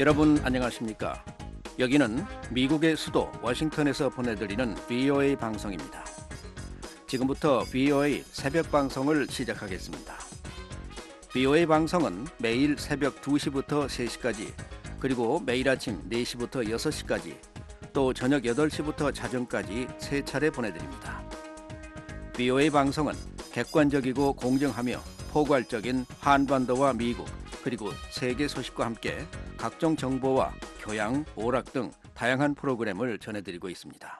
여러분 안녕하십니까? 여기는 미국의 수도 워싱턴에서 보내드리는 VOA 방송입니다. 지금부터 VOA 새벽 방송을 시작하겠습니다. VOA 방송은 매일 새벽 2시부터 3시까지, 그리고 매일 아침 4시부터 6시까지, 또 저녁 8시부터 자정까지 3차례 보내드립니다. VOA 방송은 객관적이고 공정하며 포괄적인 한반도와 미국, 그리고 세계 소식과 함께 각종 정보와 교양, 오락 등 다양한 프로그램을 전해드리고 있습니다.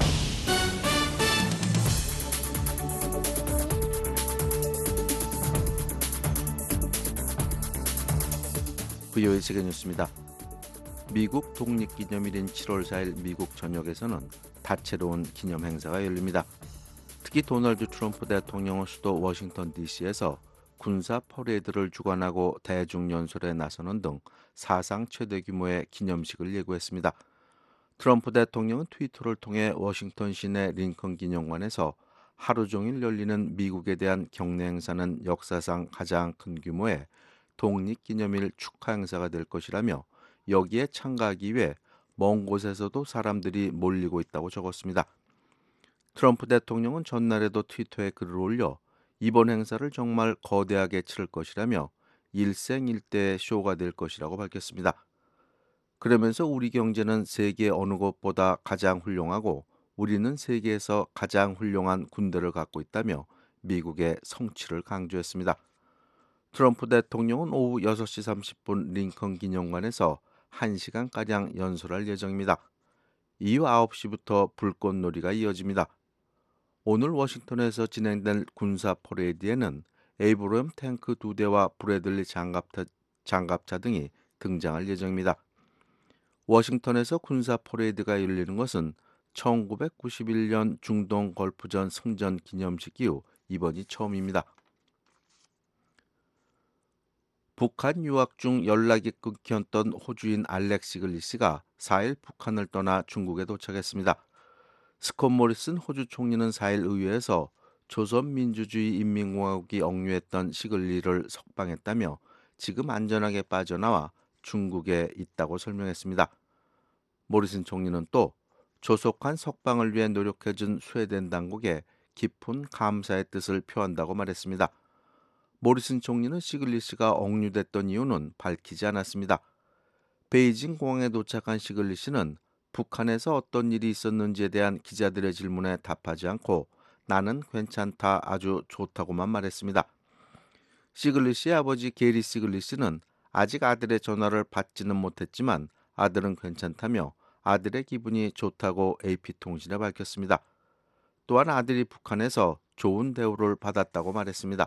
VOA 세계 뉴스입니다. 미국 독립기념일인 7월 4일 미국 전역에서는 다채로운 기념 행사가 열립니다. 특히 도널드 트럼프 대통령은 수도 워싱턴 DC에서 군사 퍼레이드를 주관하고 대중연설에 나서는 등 사상 최대 규모의 기념식을 예고했습니다. 트럼프 대통령은 트위터를 통해 워싱턴 시내 링컨 기념관에서 하루 종일 열리는 미국에 대한 경례 행사는 역사상 가장 큰 규모의 독립기념일 축하 행사가 될 것이라며 여기에 참가하기 위해 먼 곳에서도 사람들이 몰리고 있다고 적었습니다. 트럼프 대통령은 전날에도 트위터에 글을 올려 이번 행사를 정말 거대하게 치를 것이라며 일생일대의 쇼가 될 것이라고 밝혔습니다. 그러면서 우리 경제는 세계 어느 곳보다 가장 훌륭하고 우리는 세계에서 가장 훌륭한 군대를 갖고 있다며 미국의 성취를 강조했습니다. 트럼프 대통령은 오후 6시 30분 링컨 기념관에서 1시간가량 연설할 예정입니다. 이후 9시부터 불꽃놀이가 이어집니다. 오늘 워싱턴에서 진행된 군사 퍼레이드에는 에이브럼 탱크 2대와 브래들리 장갑차 등이 등장할 예정입니다. 워싱턴에서 군사 퍼레이드가 열리는 것은 1991년 중동 걸프전 승전 기념식 이후 이번이 처음입니다. 북한 유학 중 연락이 끊겼던 호주인 알렉 시글리시가 4일 북한을 떠나 중국에 도착했습니다. 스콧 모리슨 호주 총리는 4일 의회에서 조선민주주의인민공화국이 억류했던 시글리를 석방했다며 지금 안전하게 빠져나와 중국에 있다고 설명했습니다. 모리슨 총리는 또 조속한 석방을 위해 노력해준 스웨덴 당국에 깊은 감사의 뜻을 표한다고 말했습니다. 모리슨 총리는 시글리시가 억류됐던 이유는 밝히지 않았습니다. 베이징 공항에 도착한 시글리시는 북한에서 어떤 일이 있었는지에 대한 기자들의 질문에 답하지 않고 나는 괜찮다, 아주 좋다고만 말했습니다. 시글리시의 아버지 게리 시글리시는 아직 아들의 전화를 받지는 못했지만 아들은 괜찮다며 아들의 기분이 좋다고 AP통신에 밝혔습니다. 또한 아들이 북한에서 좋은 대우를 받았다고 말했습니다.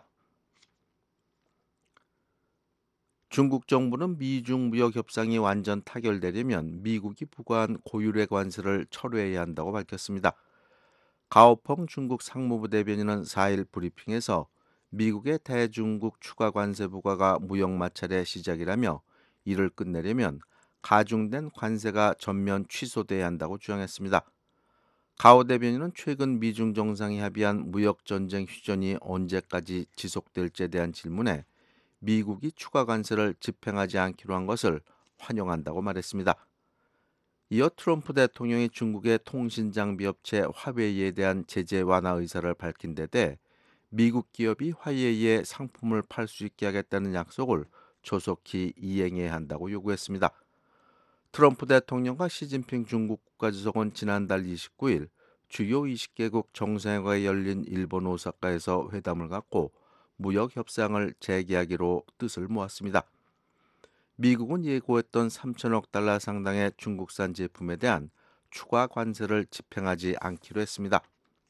중국 정부는 미중 무역 협상이 완전 타결되려면 미국이 부과한 고율의 관세를 철회해야 한다고 밝혔습니다. 가오펑 중국 상무부 대변인은 4일 브리핑에서 미국의 대중국 추가 관세 부과가 무역 마찰의 시작이라며 이를 끝내려면 가중된 관세가 전면 취소돼야 한다고 주장했습니다. 가오 대변인은 최근 미중 정상이 합의한 무역 전쟁 휴전이 언제까지 지속될지에 대한 질문에 미국이 추가 관세를 집행하지 않기로 한 것을 환영한다고 말했습니다. 이어 트럼프 대통령이 중국의 통신장비 업체 화웨이에 대한 제재 완화 의사를 밝힌 데 대해 미국 기업이 화웨이에 상품을 팔 수 있게 하겠다는 약속을 조속히 이행해야 한다고 요구했습니다. 트럼프 대통령과 시진핑 중국 국가주석은 지난달 29일 주요 20개국 정상회의가 열린 일본 오사카에서 회담을 갖고 무역 협상을 재개하기로 뜻을 모았습니다. 미국은 예고했던 3천억 달러 상당의 중국산 제품에 대한 추가 관세를 집행하지 않기로 했습니다.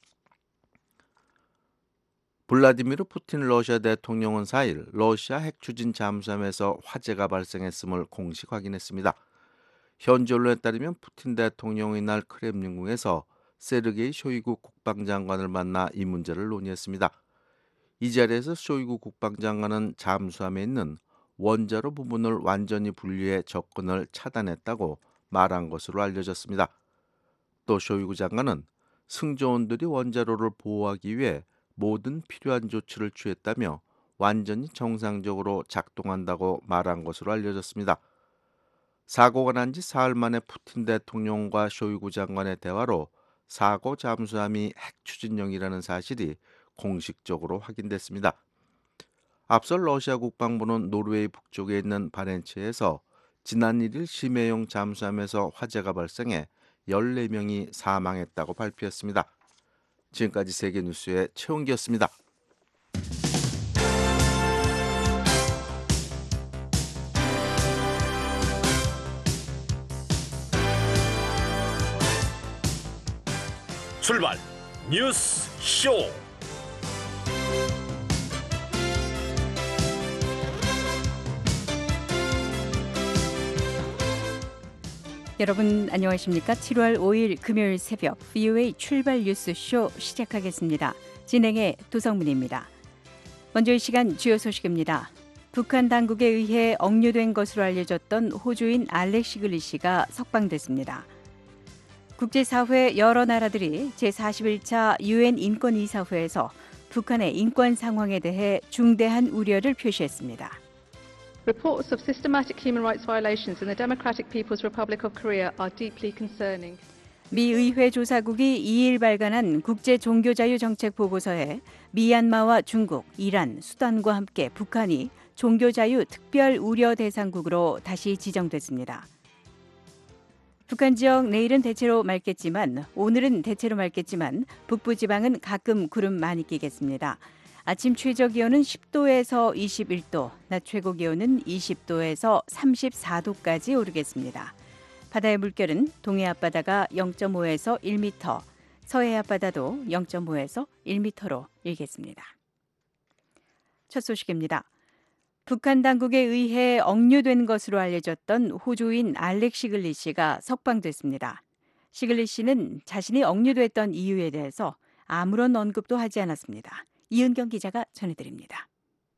블라디미르 푸틴 러시아 대통령은 4일 러시아 핵 추진 잠수함에서 화재가 발생했음을 공식 확인했습니다. 현지 언론에 따르면 푸틴 대통령이 이날 크렘린궁에서 세르게이 쇼이구 국방장관을 만나 이 문제를 논의했습니다. 이 자리에서 쇼이구 국방장관은 잠수함에 있는 원자로 부분을 완전히 분리해 접근을 차단했다고 말한 것으로 알려졌습니다. 또 쇼이구 장관은 승조원들이 원자로를 보호하기 위해 모든 필요한 조치를 취했다며 완전히 정상적으로 작동한다고 말한 것으로 알려졌습니다. 사고가 난 지 사흘 만에 푸틴 대통령과 쇼이구 장관의 대화로 사고 잠수함이 핵 추진용이라는 사실이 공식적으로 확인됐습니다. 앞서 러시아 국방부는 노르웨이 북쪽에 있는 바렌츠에서 지난 1일 심해용 잠수함에서 화재가 발생해 14명이 사망했다고 발표했습니다. 지금까지 세계뉴스의 최홍기였습니다. 출발 뉴스 쇼. 여러분 안녕하십니까? 7월 5일 금요일 새벽 VOA 출발 뉴스 쇼 시작하겠습니다. 진행의 도성문입니다. 먼저 이 시간 주요 소식입니다. 북한 당국에 의해 억류된 것으로 알려졌던 호주인 알렉 시글리 씨가 석방됐습니다. 국제사회 여러 나라들이 제41차 UN 인권이사회에서 북한의 인권 상황에 대해 중대한 우려를 표시했습니다. Reports of systematic human rights violations in the Democratic People's Republic of Korea are deeply concerning. 미 의회 조사국이 2일 발간한 국제 종교자유 정책 보고서에 미얀마와 중국, 이란, 수단과 함께 북한이 종교자유 특별 우려 대상국으로 다시 지정됐습니다. 북한 지역 내일은 대체로 맑겠지만 오늘은 대체로 맑겠지만 북부 지방은 가끔 구름 많이 끼겠습니다. 아침 최저 기온은 10도에서 21도, 낮 최고 기온은 20도에서 34도까지 오르겠습니다. 바다의 물결은 동해 앞바다가 0.5에서 1m, 서해 앞바다도 0.5에서 1m로 일겠습니다. 첫 소식입니다. 북한 당국에 의해 억류된 것으로 알려졌던 호주인 알렉 시글리 씨가 석방됐습니다. 시글리 씨는 자신이 억류됐던 이유에 대해서 아무런 언급도 하지 않았습니다. 이은경 기자가 전해드립니다.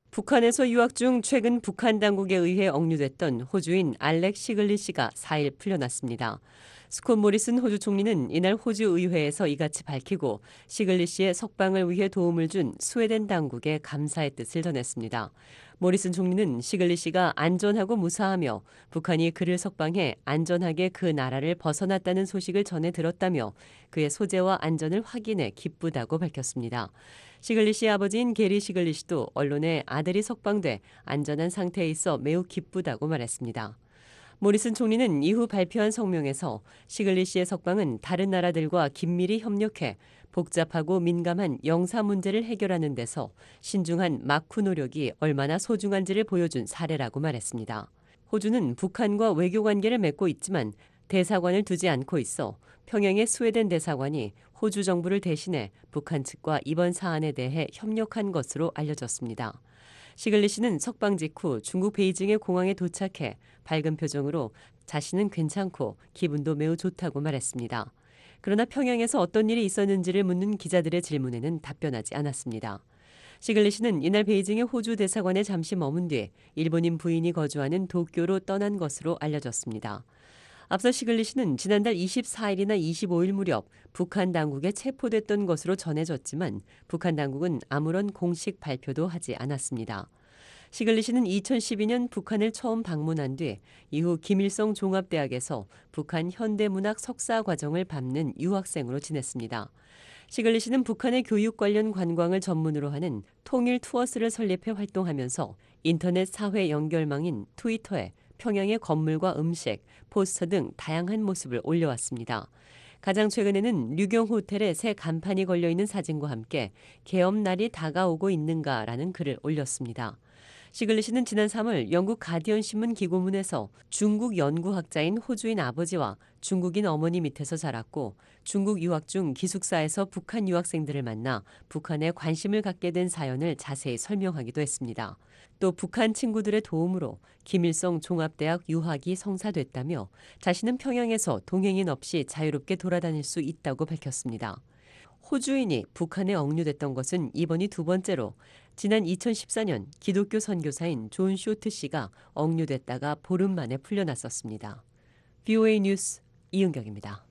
북한에서 유학 중 최근 북한 당국에 의해 억류됐던 호주인 알렉 시글리 씨가 4일 풀려났습니다. 스콧 모리슨 호주 총리는 이날 호주 의회에서 이같이 밝히고 시글리 씨의 석방을 위해 도움을 준 스웨덴 당국에 감사의 뜻을 전했습니다. 모리슨 총리는 시글리 씨가 안전하고 무사하며 북한이 그를 석방해 안전하게 그 나라를 벗어났다는 소식을 전해 들었다며 그의 소재와 안전을 확인해 기쁘다고 밝혔습니다. 시글리 씨의 아버지인 게리 시글리 씨도 언론에 아들이 석방돼 안전한 상태에 있어 매우 기쁘다고 말했습니다. 모리슨 총리는 이후 발표한 성명에서 시글리 씨의 석방은 다른 나라들과 긴밀히 협력해 복잡하고 민감한 영사 문제를 해결하는 데서 신중한 막후 노력이 얼마나 소중한지를 보여준 사례라고 말했습니다. 호주는 북한과 외교 관계를 맺고 있지만 대사관을 두지 않고 있어 평양의 스웨덴 대사관이 호주 정부를 대신해 북한 측과 이번 사안에 대해 협력한 것으로 알려졌습니다. 시글리 씨는 석방 직후 중국 베이징의 공항에 도착해 밝은 표정으로 자신은 괜찮고 기분도 매우 좋다고 말했습니다. 그러나 평양에서 어떤 일이 있었는지를 묻는 기자들의 질문에는 답변하지 않았습니다. 시글리 씨는 이날 베이징의 호주 대사관에 잠시 머문 뒤 일본인 부인이 거주하는 도쿄로 떠난 것으로 알려졌습니다. 앞서 시글리 씨는 지난달 24일이나 25일 무렵 북한 당국에 체포됐던 것으로 전해졌지만 북한 당국은 아무런 공식 발표도 하지 않았습니다. 시글리 씨는 2012년 북한을 처음 방문한 뒤 이후 김일성 종합대학에서 북한 현대문학 석사 과정을 밟는 유학생으로 지냈습니다. 시글리 씨는 북한의 교육 관련 관광을 전문으로 하는 통일 투어스를 설립해 활동하면서 인터넷 사회 연결망인 트위터에 평양의 건물과 음식, 포스터 등 다양한 모습을 올려왔습니다. 가장 최근에는 류경 호텔에 새 간판이 걸려있는 사진과 함께 개업날이 다가오고 있는가라는 글을 올렸습니다. 시글리 씨는 지난 3월 영국 가디언 신문 기고문에서 중국 연구학자인 호주인 아버지와 중국인 어머니 밑에서 자랐고 중국 유학 중 기숙사에서 북한 유학생들을 만나 북한에 관심을 갖게 된 사연을 자세히 설명하기도 했습니다. 또 북한 친구들의 도움으로 김일성 종합대학 유학이 성사됐다며 자신은 평양에서 동행인 없이 자유롭게 돌아다닐 수 있다고 밝혔습니다. 호주인이 북한에 억류됐던 것은 이번이 두 번째로 지난 2014년 기독교 선교사인 존 쇼트 씨가 억류됐다가 보름 만에 풀려났었습니다. VOA 뉴스 이은경입니다.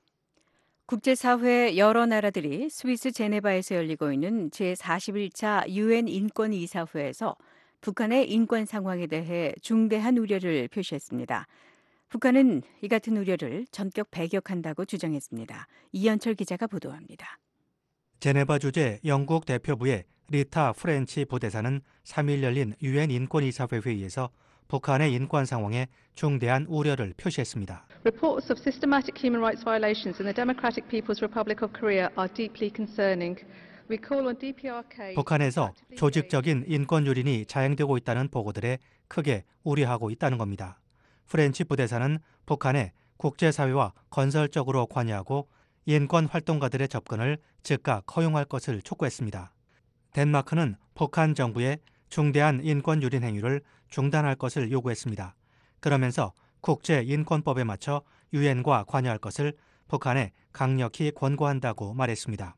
국제사회 여러 나라들이 스위스 제네바에서 열리고 있는 제41차 UN 인권이사회에서 북한의 인권 상황에 대해 중대한 우려를 표시했습니다. 북한은 이 같은 우려를 전격 배격한다고 주장했습니다. 이현철 기자가 보도합니다. 제네바 주재 영국 대표부의 리타 프렌치 부대사는 3일 열린 유엔 인권이사회 회의에서 북한의 인권 상황에 중대한 우려를 표시했습니다. Reports of systematic human rights violations in the Democratic People's Republic of Korea are deeply concerning. We call on DPRK. 북한에서 조직적인 인권 유린이 자행되고 있다는 보고들에 크게 우려하고 있다는 겁니다. 프렌치 부대사는 북한에 국제사회와 건설적으로 관여하고 인권 활동가들의 접근을 즉각 허용할 것을 촉구했습니다. 덴마크는 북한 정부의 중대한 인권 유린 행위를 중단할 것을 요구했습니다. 그러면서 국제인권법에 맞춰 유엔과 관여할 것을 북한에 강력히 권고한다고 말했습니다.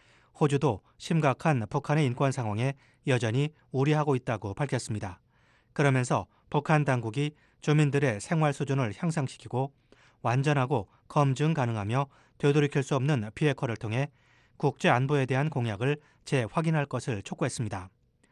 호주도 심각한 북한의 인권 상황에 여전히 우려하고 있다고 밝혔습니다. 그러면서 북한 당국이 주민들의 생활 수준을 향상시키고 완전하고 검증 가능하며 되돌이킬 수 없는 비핵화를 통해 국제 안보에 대한 공약을 재확인할 것을 촉구했습니다.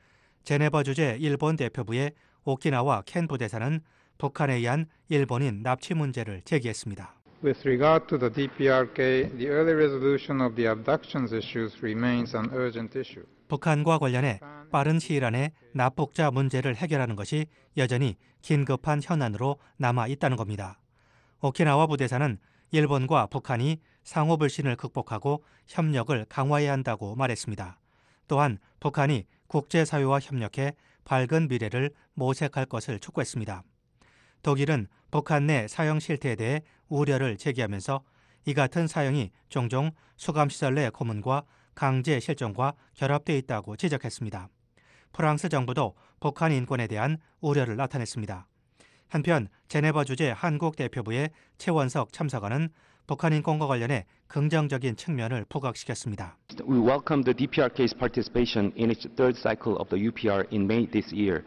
제네바 주재 일본 대표부의 오키나와 켄 부대사는 북한에 의한 일본인 납치 문제를 제기했습니다. With regard to the DPRK, the early resolution of the abductions issues remains an urgent issue. 북한과 관련해 빠른 시일 안에 납북자 문제를 해결하는 것이 여전히 긴급한 현안으로 남아 있다는 겁니다. 오키나와 부대사는 일본과 북한이 상호 불신을 극복하고 협력을 강화해야 한다고 말했습니다. 또한 북한이 국제사회와 협력해 밝은 미래를 모색할 것을 촉구했습니다. 독일은 북한 내 사형 실태에 대해 우려를 제기하면서 이 같은 사형이 종종 수감시설 내 고문과 강제 실종과 결합되어 있다고 지적했습니다. 프랑스 정부도 북한 인권에 대한 우려를 나타냈습니다. 한편 제네바 주재 한국 대표부의 최원석 참사관은 북한 인권과 관련해 긍정적인 측면을 부각시켰습니다. We welcome the DPRK's participation in its third cycle of the UPR in May this year.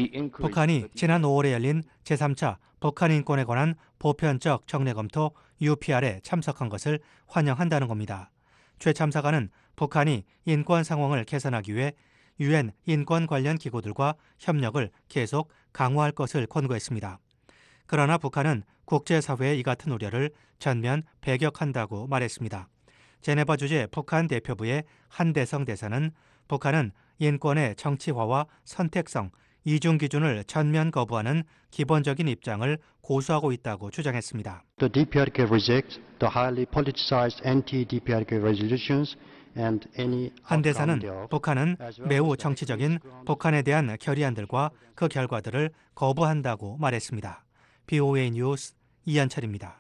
북한이 지난 5월에 열린 제3차 북한 인권에 관한 보편적 정례 검토 UPR에 참석한 것을 환영한다는 겁니다. 최 참사관은 북한이 인권 상황을 개선하기 위해 유엔 인권 관련 기구들과 협력을 계속 강화할 것을 권고했습니다. 그러나 북한은 국제사회의 이 같은 우려를 전면 배격한다고 말했습니다. 제네바 주재 북한 대표부의 한대성 대사는 북한은 인권의 정치화와 선택성, 이중 기준을 전면 거부하는 기본적인 입장을 고수하고 있다고 주장했습니다. The DPRK rejects the highly politicized anti-DPRK resolutions and any 한 대사는 북한은 매우 정치적인 북한에 대한 결의안들과 그 결과들을 거부한다고 말했습니다. BOA 뉴스 이한철입니다.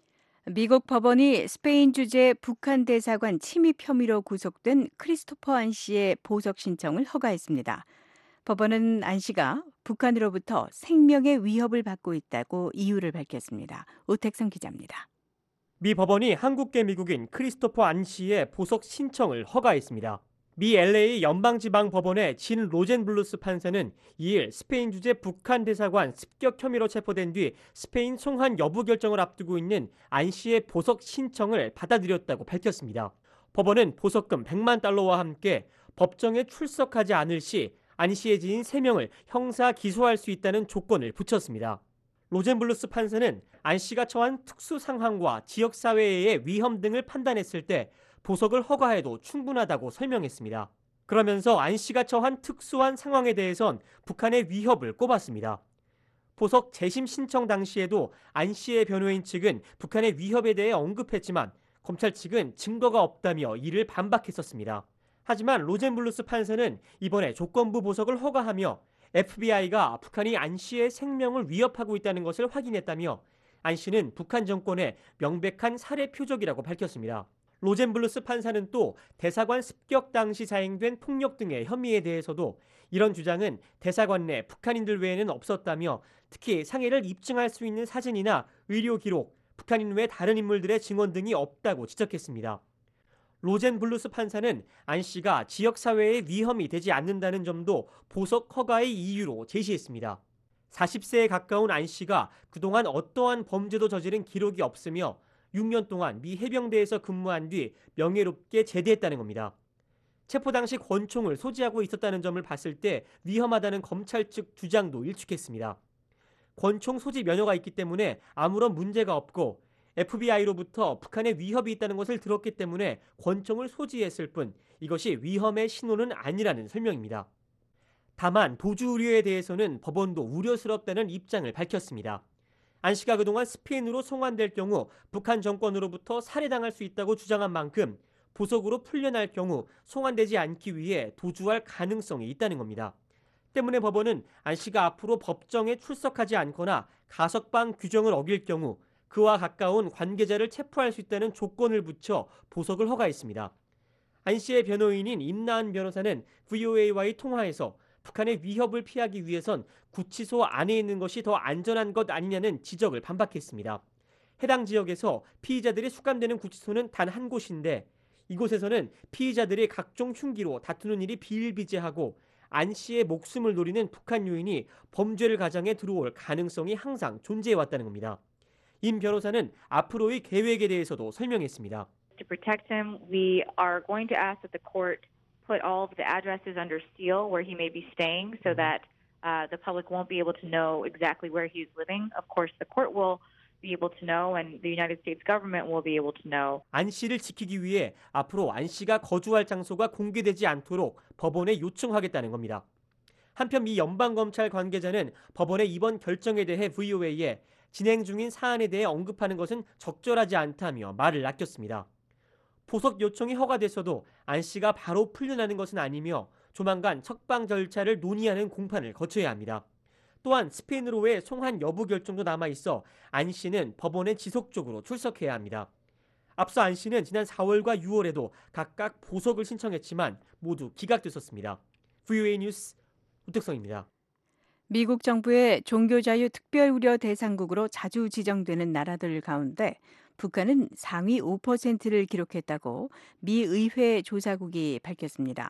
미국 법원이 스페인 주재 북한 대사관 침입 혐의로 구속된 크리스토퍼 안 씨의 보석 신청을 허가했습니다. 법원은 안 씨가 북한으로부터 생명의 위협을 받고 있다고 이유를 밝혔습니다. 오택성 기자입니다. 미 법원이 한국계 미국인 크리스토퍼 안 씨의 보석 신청을 허가했습니다. 미 LA 연방지방법원의 진 로젠블루스 판사는 2일 스페인 주재 북한 대사관 습격 혐의로 체포된 뒤 스페인 송환 여부 결정을 앞두고 있는 안 씨의 보석 신청을 받아들였다고 밝혔습니다. 법원은 보석금 100만 달러와 함께 법정에 출석하지 않을 시 안 씨의 지인 3명을 형사 기소할 수 있다는 조건을 붙였습니다. 로젠블루스 판사는 안 씨가 처한 특수 상황과 지역사회의 위험 등을 판단했을 때 보석을 허가해도 충분하다고 설명했습니다. 그러면서 안 씨가 처한 특수한 상황에 대해선 북한의 위협을 꼽았습니다. 보석 재심 신청 당시에도 안 씨의 변호인 측은 북한의 위협에 대해 언급했지만 검찰 측은 증거가 없다며 이를 반박했었습니다. 하지만 로젠블루스 판사는 이번에 조건부 보석을 허가하며 FBI가 북한이 안 씨의 생명을 위협하고 있다는 것을 확인했다며 안 씨는 북한 정권의 명백한 살해 표적이라고 밝혔습니다. 로젠블루스 판사는 또 대사관 습격 당시 자행된 폭력 등의 혐의에 대해서도 이런 주장은 대사관 내 북한인들 외에는 없었다며 특히 상해를 입증할 수 있는 사진이나 의료 기록, 북한인 외 다른 인물들의 증언 등이 없다고 지적했습니다. 로젠블루스 판사는 안 씨가 지역사회의 위험이 되지 않는다는 점도 보석 허가의 이유로 제시했습니다. 40세에 가까운 안 씨가 그동안 어떠한 범죄도 저지른 기록이 없으며 6년 동안 미 해병대에서 근무한 뒤 명예롭게 제대했다는 겁니다. 체포 당시 권총을 소지하고 있었다는 점을 봤을 때 위험하다는 검찰 측 주장도 일축했습니다. 권총 소지 면허가 있기 때문에 아무런 문제가 없고 FBI로부터 북한에 위협이 있다는 것을 들었기 때문에 권총을 소지했을 뿐 이것이 위험의 신호는 아니라는 설명입니다. 다만 도주 우려에 대해서는 법원도 우려스럽다는 입장을 밝혔습니다. 안 씨가 그동안 스페인으로 송환될 경우 북한 정권으로부터 살해당할 수 있다고 주장한 만큼 보석으로 풀려날 경우 송환되지 않기 위해 도주할 가능성이 있다는 겁니다. 때문에 법원은 안 씨가 앞으로 법정에 출석하지 않거나 가석방 규정을 어길 경우 그와 가까운 관계자를 체포할 수 있다는 조건을 붙여 보석을 허가했습니다. 안 씨의 변호인인 임나은 변호사는 VOA와의 통화에서 북한의 위협을 피하기 위해선 구치소 안에 있는 것이 더 안전한 것 아니냐는 지적을 반박했습니다. 해당 지역에서 피의자들이 수감되는 구치소는 단 한 곳인데 이곳에서는 피의자들이 각종 흉기로 다투는 일이 비일비재하고 안 씨의 목숨을 노리는 북한 요인이 범죄를 가장해 들어올 가능성이 항상 존재해왔다는 겁니다. 임 변호사는 앞으로의 계획에 대해서도 설명했습니다. To protect him, we are going to ask that the court put all of the addresses under seal where he may be staying so that the public won't be able to know exactly where he's living. Of course, the court will be able to know and the United States government will be able to know. 안 씨를 지키기 위해 앞으로 안 씨가 거주할 장소가 공개되지 않도록 법원에 요청하겠다는 겁니다. 한편 미 연방검찰 관계자는 법원의 이번 결정에 대해 VOA에 진행 중인 사안에 대해 언급하는 것은 적절하지 않다며 말을 아꼈습니다. 보석 요청이 허가돼서도 안 씨가 바로 풀려나는 것은 아니며 조만간 석방 절차를 논의하는 공판을 거쳐야 합니다. 또한 스페인으로의 송환 여부 결정도 남아있어 안 씨는 법원에 지속적으로 출석해야 합니다. 앞서 안 씨는 지난 4월과 6월에도 각각 보석을 신청했지만 모두 기각됐었습니다. VOA 뉴스 우택성입니다. 미국 정부의 종교자유 특별 우려 대상국으로 자주 지정되는 나라들 가운데 북한은 상위 5%를 기록했다고 미 의회 조사국이 밝혔습니다.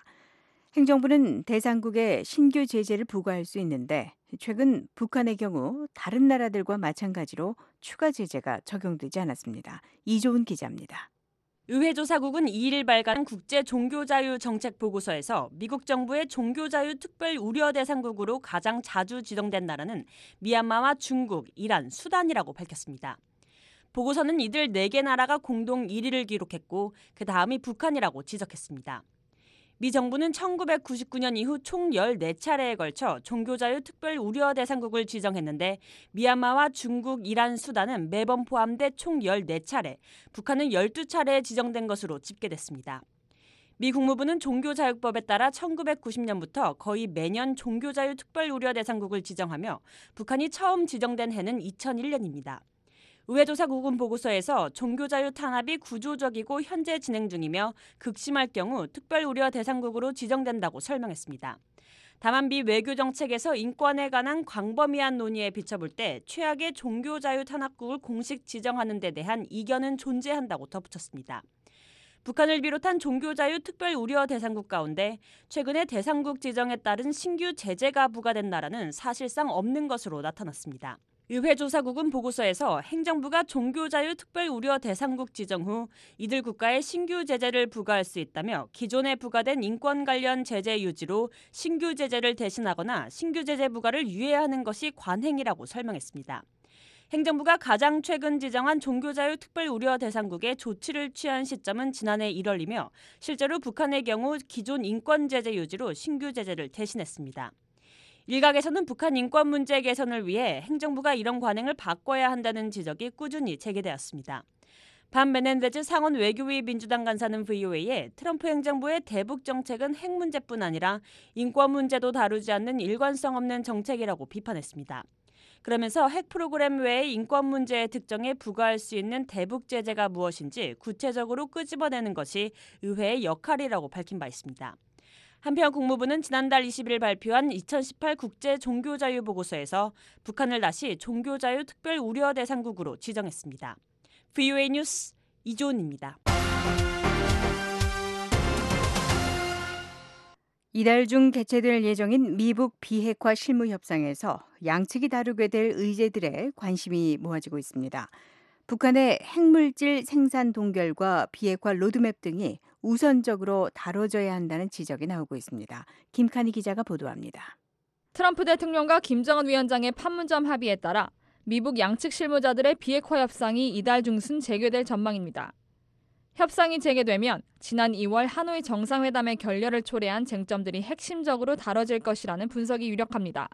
행정부는 대상국에 신규 제재를 부과할 수 있는데 최근 북한의 경우 다른 나라들과 마찬가지로 추가 제재가 적용되지 않았습니다. 이조은 기자입니다. 의회 조사국은 2일 발간한 국제 종교자유 정책 보고서에서 미국 정부의 종교자유 특별 우려 대상국으로 가장 자주 지정된 나라는 미얀마와 중국, 이란, 수단이라고 밝혔습니다. 보고서는 이들 4개 나라가 공동 1위를 기록했고 그 다음이 북한이라고 지적했습니다. 미 정부는 1999년 이후 총 14차례에 걸쳐 종교자유 특별 우려 대상국을 지정했는데 미얀마와 중국, 이란, 수단은 매번 포함돼 총 14차례, 북한은 12차례에 지정된 것으로 집계됐습니다. 미 국무부는 종교자유법에 따라 1990년부터 거의 매년 종교자유 특별 우려 대상국을 지정하며 북한이 처음 지정된 해는 2001년입니다. 의회조사국은 보고서에서 종교자유 탄압이 구조적이고 현재 진행 중이며 극심할 경우 특별 우려 대상국으로 지정된다고 설명했습니다. 다만 미 외교정책에서 인권에 관한 광범위한 논의에 비춰볼 때 최악의 종교자유 탄압국을 공식 지정하는 데 대한 이견은 존재한다고 덧붙였습니다. 북한을 비롯한 종교자유 특별 우려 대상국 가운데 최근에 대상국 지정에 따른 신규 제재가 부과된 나라는 사실상 없는 것으로 나타났습니다. 의회조사국은 보고서에서 행정부가 종교자유 특별 우려 대상국 지정 후 이들 국가에 신규 제재를 부과할 수 있다며 기존에 부과된 인권 관련 제재 유지로 신규 제재를 대신하거나 신규 제재 부과를 유예하는 것이 관행이라고 설명했습니다. 행정부가 가장 최근 지정한 종교자유 특별 우려 대상국에 조치를 취한 시점은 지난해 1월이며 실제로 북한의 경우 기존 인권 제재 유지로 신규 제재를 대신했습니다. 일각에서는 북한 인권 문제 개선을 위해 행정부가 이런 관행을 바꿔야 한다는 지적이 꾸준히 제기되었습니다. 반 메넨데즈 상원 외교위 민주당 간사는 VOA에 트럼프 행정부의 대북 정책은 핵 문제뿐 아니라 인권 문제도 다루지 않는 일관성 없는 정책이라고 비판했습니다. 그러면서 핵 프로그램 외의 인권 문제의 특정에 부과할 수 있는 대북 제재가 무엇인지 구체적으로 끄집어내는 것이 의회의 역할이라고 밝힌 바 있습니다. 한편 국무부는 지난달 20일 발표한 2018 국제 종교자유 보고서에서 북한을 다시 종교자유 특별 우려 대상국으로 지정했습니다. VOA 뉴스 이조은입니다. 이달 중 개최될 예정인 미북 비핵화 실무 협상에서 양측이 다루게 될 의제들에 관심이 모아지고 있습니다. 북한의 핵물질 생산 동결과 비핵화 로드맵 등이 우선적으로 다뤄져야 한다는 지적이 나오고 있습니다. 김칸희 기자가 보도합니다. 트럼프 대통령과 김정은 위원장의 판문점 합의에 따라 미북 양측 실무자들의 비핵화 협상이 이달 중순 재개될 전망입니다. 협상이 재개되면 지난 2월 하노이 정상회담의 결렬을 초래한 쟁점들이 핵심적으로 다뤄질 것이라는 분석이 유력합니다.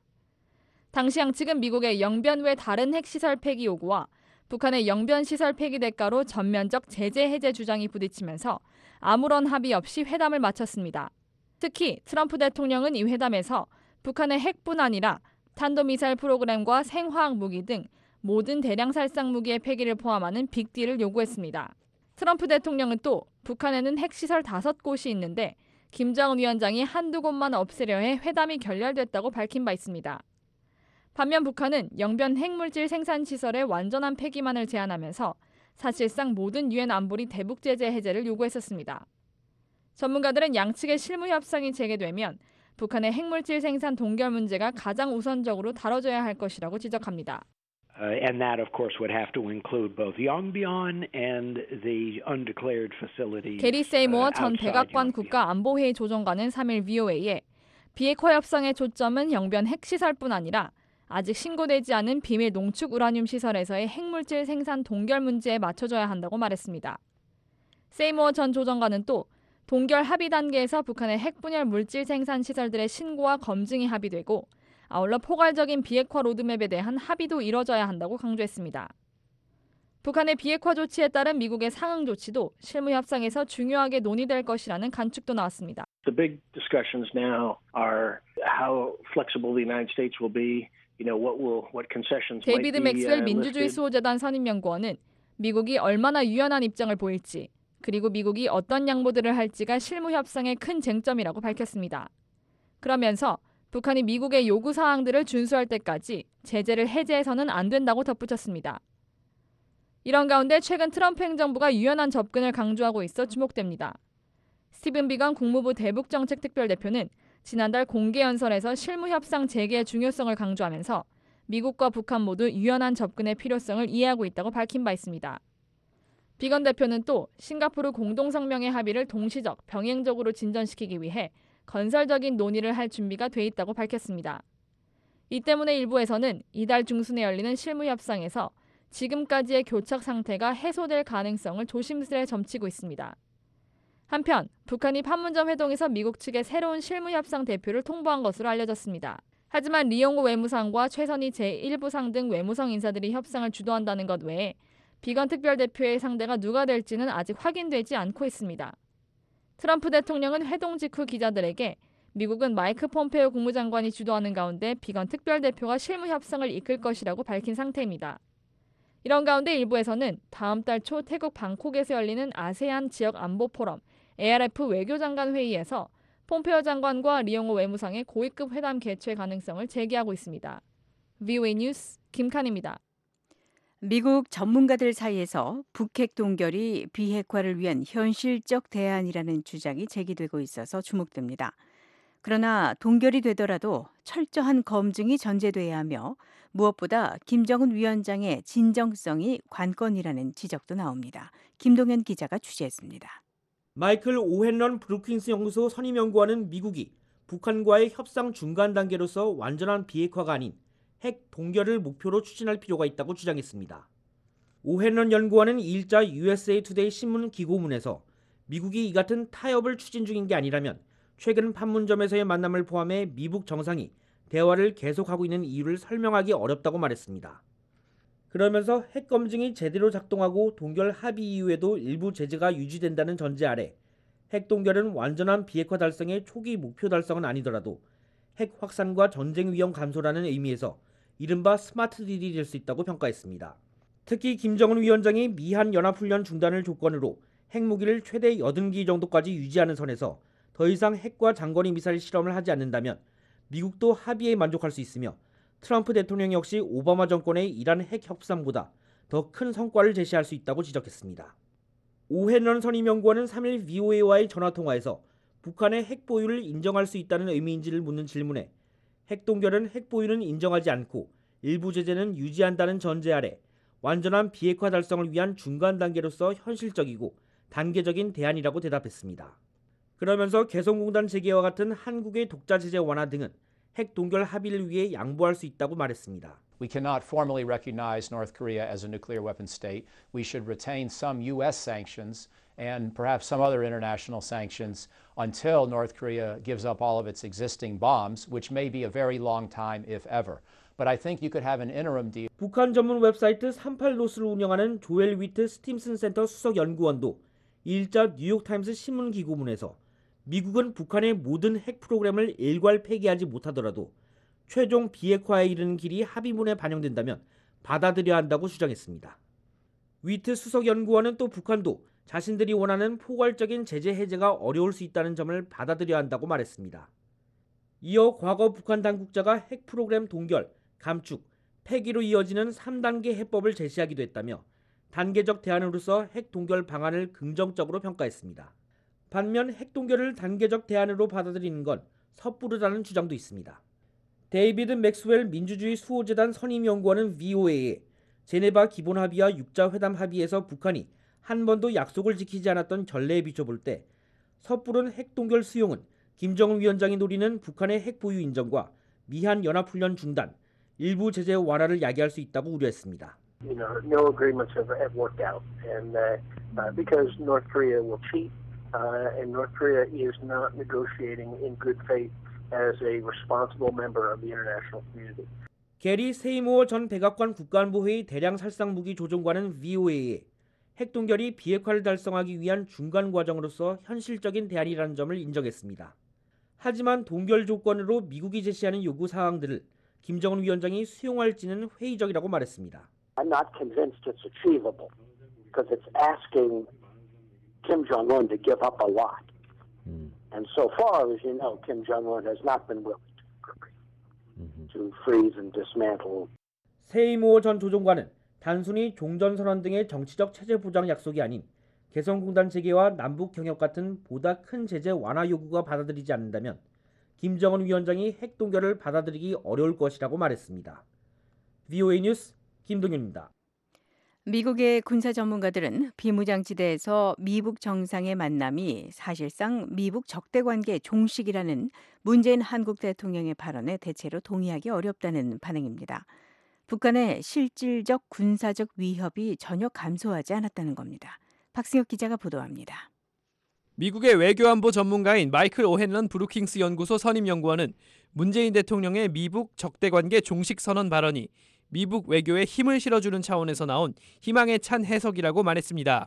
당시 양측은 미국의 영변 외 다른 핵시설 폐기 요구와 북한의 영변 시설 폐기 대가로 전면적 제재 해제 주장이 부딪히면서 아무런 합의 없이 회담을 마쳤습니다. 특히 트럼프 대통령은 이 회담에서 북한의 핵뿐 아니라 탄도미사일 프로그램과 생화학 무기 등 모든 대량 살상 무기의 폐기를 포함하는 빅딜을 요구했습니다. 트럼프 대통령은 또 북한에는 핵시설 5곳이 있는데 김정은 위원장이 한두 곳만 없애려 해 회담이 결렬됐다고 밝힌 바 있습니다. 반면 북한은 영변 핵물질 생산 시설의 완전한 폐기만을 제안하면서 사실상 모든 유엔 안보리 대북 제재 해제를 요구했었습니다. 전문가들은 양측의 실무 협상이 재개되면 북한의 핵물질 생산 동결 문제가 가장 우선적으로 다뤄져야 할 것이라고 지적합니다. And that, of course, would have to include both Yongbyon and the undeclared facilities. 게리 세이모어 전 백악관 국가안보회의 조정관은 3일 VOA에 비핵화 협상의 초점은 영변 핵시설뿐 아니라 아직 신고되지 않은 비밀 농축 우라늄 시설에서의 핵물질 생산 동결 문제에 맞춰줘야 한다고 말했습니다. 세이모어 전 조정관은 또 동결 합의 단계에서 북한의 핵분열 물질 생산 시설들의 신고와 검증이 합의되고 아울러 포괄적인 비핵화 로드맵에 대한 합의도 이뤄져야 한다고 강조했습니다. 북한의 비핵화 조치에 따른 미국의 상응 조치도 실무 협상에서 중요하게 논의될 것이라는 관측도 나왔습니다. The big discussions now are how flexible the United States will be. What concessions might 데이비드 be 맥스웰 민주주의 listed. 수호재단 선임연구원은 미국이 얼마나 유연한 입장을 보일지 그리고 미국이 어떤 양보들을 할지가 실무 협상의 큰 쟁점이라고 밝혔습니다. 그러면서 북한이 미국의 요구 사항들을 준수할 때까지 제재를 해제해서는 안 된다고 덧붙였습니다. 이런 가운데 최근 트럼프 행정부가 유연한 접근을 강조하고 있어 주목됩니다. 스티븐 비건 국무부 대북정책특별대표는 지난달 공개연설에서 실무협상 재개의 중요성을 강조하면서 미국과 북한 모두 유연한 접근의 필요성을 이해하고 있다고 밝힌 바 있습니다. 비건 대표는 또 싱가포르 공동성명의 합의를 동시적, 병행적으로 진전시키기 위해 건설적인 논의를 할 준비가 돼 있다고 밝혔습니다. 이 때문에 일부에서는 이달 중순에 열리는 실무협상에서 지금까지의 교착 상태가 해소될 가능성을 조심스레 점치고 있습니다. 한편 북한이 판문점 회동에서 미국 측에 새로운 실무협상 대표를 통보한 것으로 알려졌습니다. 하지만 리용호 외무상과 최선희 제1부상 등 외무성 인사들이 협상을 주도한다는 것 외에 비건 특별대표의 상대가 누가 될지는 아직 확인되지 않고 있습니다. 트럼프 대통령은 회동 직후 기자들에게 미국은 마이크 폼페이오 국무장관이 주도하는 가운데 비건 특별대표가 실무협상을 이끌 것이라고 밝힌 상태입니다. 이런 가운데 일부에서는 다음 달 초 태국 방콕에서 열리는 아세안 지역 안보 포럼 ARF 외교장관 회의에서 폼페이오 장관과 리용호 외무상의 고위급 회담 개최 가능성을 제기하고 있습니다. VOA 뉴스 김칸입니다. 미국 전문가들 사이에서 북핵 동결이 비핵화를 위한 현실적 대안이라는 주장이 제기되고 있어서 주목됩니다. 그러나 동결이 되더라도 철저한 검증이 전제돼야 하며 무엇보다 김정은 위원장의 진정성이 관건이라는 지적도 나옵니다. 김동현 기자가 취재했습니다. 마이클 오헨런 브루킹스 연구소 선임연구원은 미국이 북한과의 협상 중간 단계로서 완전한 비핵화가 아닌 핵 동결을 목표로 추진할 필요가 있다고 주장했습니다. 오헨런 연구원은 2일자 USA 투데이 신문 기고문에서 미국이 이 같은 타협을 추진 중인 게 아니라면 최근 판문점에서의 만남을 포함해 미북 정상이 대화를 계속하고 있는 이유를 설명하기 어렵다고 말했습니다. 그러면서 핵 검증이 제대로 작동하고 동결 합의 이후에도 일부 제재가 유지된다는 전제 아래 핵 동결은 완전한 비핵화 달성의 초기 목표 달성은 아니더라도 핵 확산과 전쟁 위험 감소라는 의미에서 이른바 스마트 딜이 될 수 있다고 평가했습니다. 특히 김정은 위원장이 미한 연합훈련 중단을 조건으로 핵무기를 최대 80기 정도까지 유지하는 선에서 더 이상 핵과 장거리 미사일 실험을 하지 않는다면 미국도 합의에 만족할 수 있으며 트럼프 대통령 역시 오바마 정권의 이란 핵 협상보다 더 큰 성과를 제시할 수 있다고 지적했습니다. 오헨런 선임연구원은 3일 VOA와의 전화통화에서 북한의 핵 보유를 인정할 수 있다는 의미인지를 묻는 질문에 핵 동결은 핵 보유는 인정하지 않고 일부 제재는 유지한다는 전제 아래 완전한 비핵화 달성을 위한 중간 단계로서 현실적이고 단계적인 대안이라고 대답했습니다. 그러면서 개성공단 재개와 같은 한국의 독자 제재 완화 등은 핵 동결 합의를 위해 양보할 수 있다고 말했습니다. We cannot formally recognize North Korea as a nuclear weapon state. We should retain some U.S. sanctions and perhaps some other international sanctions until North Korea gives up all of its existing bombs, which may be a very long time, if ever. But I think you could have an interim deal. 북한 전문 웹사이트 38노스를 운영하는 조엘 위트 스팀슨 센터 수석 연구원도 일자 뉴욕타임스 신문 기고문에서 미국은 북한의 모든 핵 프로그램을 일괄 폐기하지 못하더라도 최종 비핵화에 이르는 길이 합의문에 반영된다면 받아들여야 한다고 주장했습니다. 위트 수석 연구원은 또 북한도 자신들이 원하는 포괄적인 제재 해제가 어려울 수 있다는 점을 받아들여야 한다고 말했습니다. 이어 과거 북한 당국자가 핵 프로그램 동결, 감축, 폐기로 이어지는 3단계 해법을 제시하기도 했다며 단계적 대안으로서 핵 동결 방안을 긍정적으로 평가했습니다. 반면 핵 동결을 단계적 대안으로 받아들이는 건 섣부르다는 주장도 있습니다. 데이비드 맥스웰 민주주의 수호재단 선임연구원은 VOA에 제네바 기본합의와 육자회담 합의에서 북한이 한 번도 약속을 지키지 않았던 전례에 비춰볼 때 섣부른 핵 동결 수용은 김정은 위원장이 노리는 북한의 핵 보유 인정과 미한 연합훈련 중단, 일부 제재 완화를 야기할 수 있다고 우려했습니다. No agreements have worked out, and because North Korea will cheat, and North Korea is not negotiating in good faith as a responsible member of the international community. 게리 세이모어 전 백악관 국가안보회의 대량 살상 무기 조종관은 VOA에 핵 동결이 비핵화를 달성하기 위한 중간 과정으로서 현실적인 대안이라는 점을 인정했습니다. 하지만 동결 조건으로 미국이 제시하는 요구 사항들을 김정은 위원장이 수용할지는 회의적이라고 말했습니다. I'm not convinced it's achievable because it's asking Kim Jong-un to give up a lot. And so far, as you know, Kim Jong-un has not been willing to freeze and dismantle. 세이모어 전 조종관은 단순히 종전선언 등의 정치적 체제 보장 약속이 아닌 개성공단 재개와 남북 경협 같은 보다 큰 제재 완화 요구가 받아들이지 않는다면 김정은 위원장이 핵 동결을 받아들이기 어려울 것이라고 말했습니다. VOA 뉴스 김동윤입니다. 미국의 군사 전문가들은 비무장지대에서 미북 정상의 만남이 사실상 미북 적대관계 종식이라는 문재인 한국 대통령의 발언에 대체로 동의하기 어렵다는 반응입니다. 북한의 실질적 군사적 위협이 전혀 감소하지 않았다는 겁니다. 박승혁 기자가 보도합니다. 미국의 외교안보 전문가인 마이클 오헨런 브루킹스 연구소 선임연구원은 문재인 대통령의 미북 적대관계 종식 선언 발언이 미북 외교에 힘을 실어주는 차원에서 나온 희망에 찬 해석이라고 말했습니다.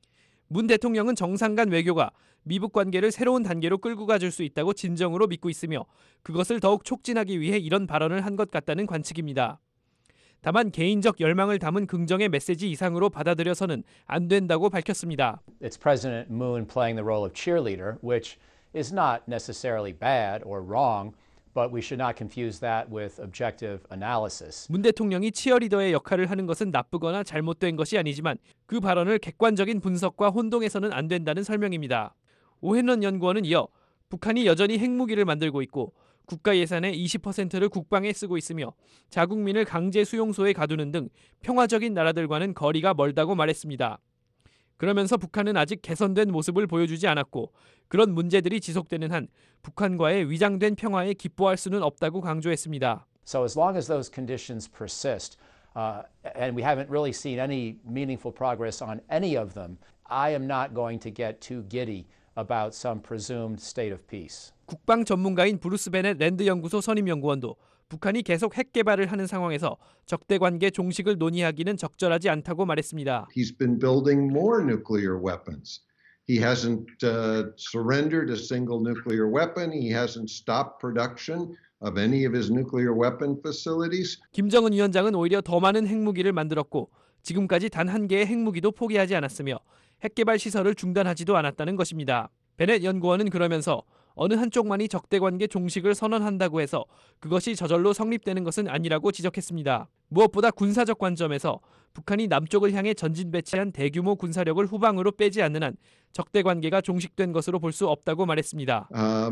문 대통령은 정상 간 외교가 미북 관계를 새로운 단계로 끌고 가줄 수 있다고 진정으로 믿고 있으며 그것을 더욱 촉진하기 위해 이런 발언을 한 것 같다는 관측입니다. 다만 개인적 열망을 담은 긍정의 메시지 이상으로 받아들여서는 안 된다고 밝혔습니다. It's President Moon playing the role of cheerleader, which is not necessarily bad or wrong, but we should not confuse that with objective analysis. 문 대통령이 치어리더의 역할을 하는 것은 나쁘거나 잘못된 것이 아니지만 그 발언을 객관적인 분석과 혼동해서는 안 된다는 설명입니다. 오헨런 연구원은 이어 북한이 여전히 핵무기를 만들고 있고 국가 예산의 20%를 국방에 쓰고 있으며 자국민을 강제 수용소에 가두는 등 평화적인 나라들과는 거리가 멀다고 말했습니다. 그러면서 북한은 아직 개선된 모습을 보여주지 않았고 그런 문제들이 지속되는 한 북한과의 위장된 평화에 기뻐할 수는 없다고 강조했습니다. So as long as those conditions persist, and we haven't really seen any meaningful progress on any of them, I am not going to get too giddy about some presumed state of peace. 국방 전문가인 브루스 베넷 랜드 연구소 선임 연구원도 북한이 계속 핵 개발을 하는 상황에서 적대 관계 종식을 논의하기는 적절하지 않다고 말했습니다. He's been building more nuclear weapons. He hasn't surrendered a single nuclear weapon. He hasn't stopped production of any of his nuclear weapon facilities. 김정은 위원장은 오히려 더 많은 핵무기를 만들었고 지금까지 단 한 개의 핵무기도 포기하지 않았으며 핵 개발 시설을 중단하지도 않았다는 것입니다. 베넷 연구원은 그러면서 어느 한쪽만이 적대관계 종식을 선언한다고 해서 그것이 저절로 성립되는 것은 아니라고 지적했습니다. 무엇보다 군사적 관점에서 북한이 남쪽을 향해 전진 배치한 대규모 군사력을 후방으로 빼지 않는 한 적대관계가 종식된 것으로 볼 수 없다고 말했습니다.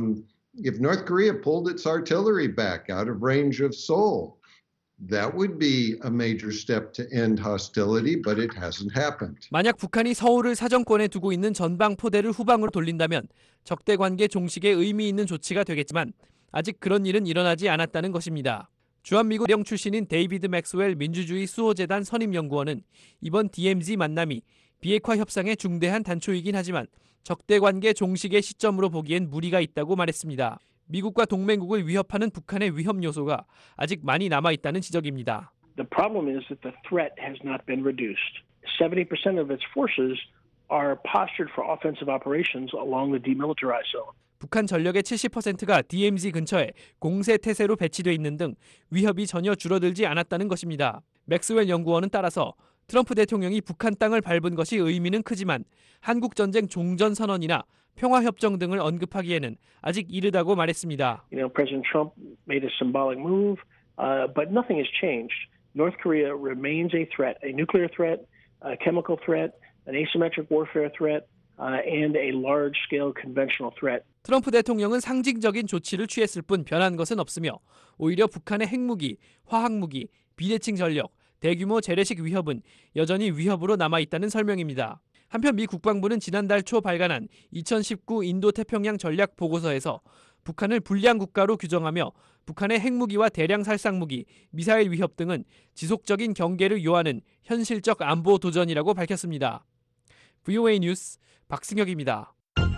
If North Korea pulled its artillery back out of range of Seoul, that would be a major step to end hostility, but it hasn't happened. 만약 북한이 서울을 사정권에 두고 있는 전방 포대를 후방으로 돌린다면 적대관계 종식에 의미 있는 조치가 되겠지만 아직 그런 일은 일어나지 않았다는 것입니다. 주한미국 령 출신인 데이비드 맥스웰 민주주의 수호재단 선임연구원은 이번 DMZ 만남이 비핵화 협상의 중대한 단초이긴 하지만 적대관계 종식의 시점으로 보기엔 무리가 있다고 말했습니다. 미국과 동맹국을 위협하는 북한의 위험 요소가 아직 많이 남아있다는 지적입니다. The problem is that the threat has not been reduced. 70% of its forces are postured for offensive operations along the demilitarized zone. 북한 전력의 70%가 DMZ 근처에 공세 태세로 배치돼 있는 등 위협이 전혀 줄어들지 않았다는 것입니다. 맥스웰 연구원은 따라서 트럼프 대통령이 북한 땅을 밟은 것이 의미는 크지만 한국전쟁 종전선언이나 평화협정 등을 언급하기에는 아직 이르다고 말했습니다. President Trump made a symbolic move, but nothing has changed. North Korea remains a threat, a nuclear threat, a chemical threat, an asymmetric warfare threat, and a large-scale conventional threat. 트럼프 대통령은 상징적인 조치를 취했을 뿐 변한 것은 없으며 오히려 북한의 핵무기, 화학무기, 비대칭 전력, 대규모 재래식 위협은 여전히 위협으로 남아있다는 설명입니다. 한편 미 국방부는 지난달 초 발간한 2019 인도태평양 전략 보고서에서 북한을 불량 국가로 규정하며 북한의 핵무기와 대량 살상무기, 미사일 위협 등은 지속적인 경계를 요하는 현실적 안보 도전이라고 밝혔습니다. VOA 뉴스 박승혁입니다.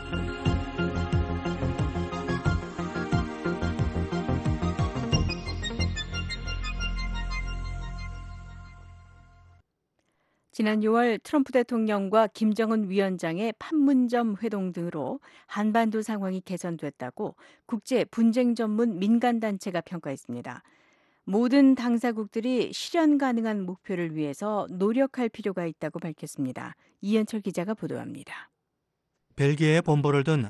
지난 6월 트럼프 대통령과 김정은 위원장의 판문점 회동 등으로 한반도 상황이 개선됐다고 국제 분쟁 전문 민간단체가 평가했습니다. 모든 당사국들이 실현 가능한 목표를 위해서 노력할 필요가 있다고 밝혔습니다. 이현철 기자가 보도합니다. 벨기에에 본부를 둔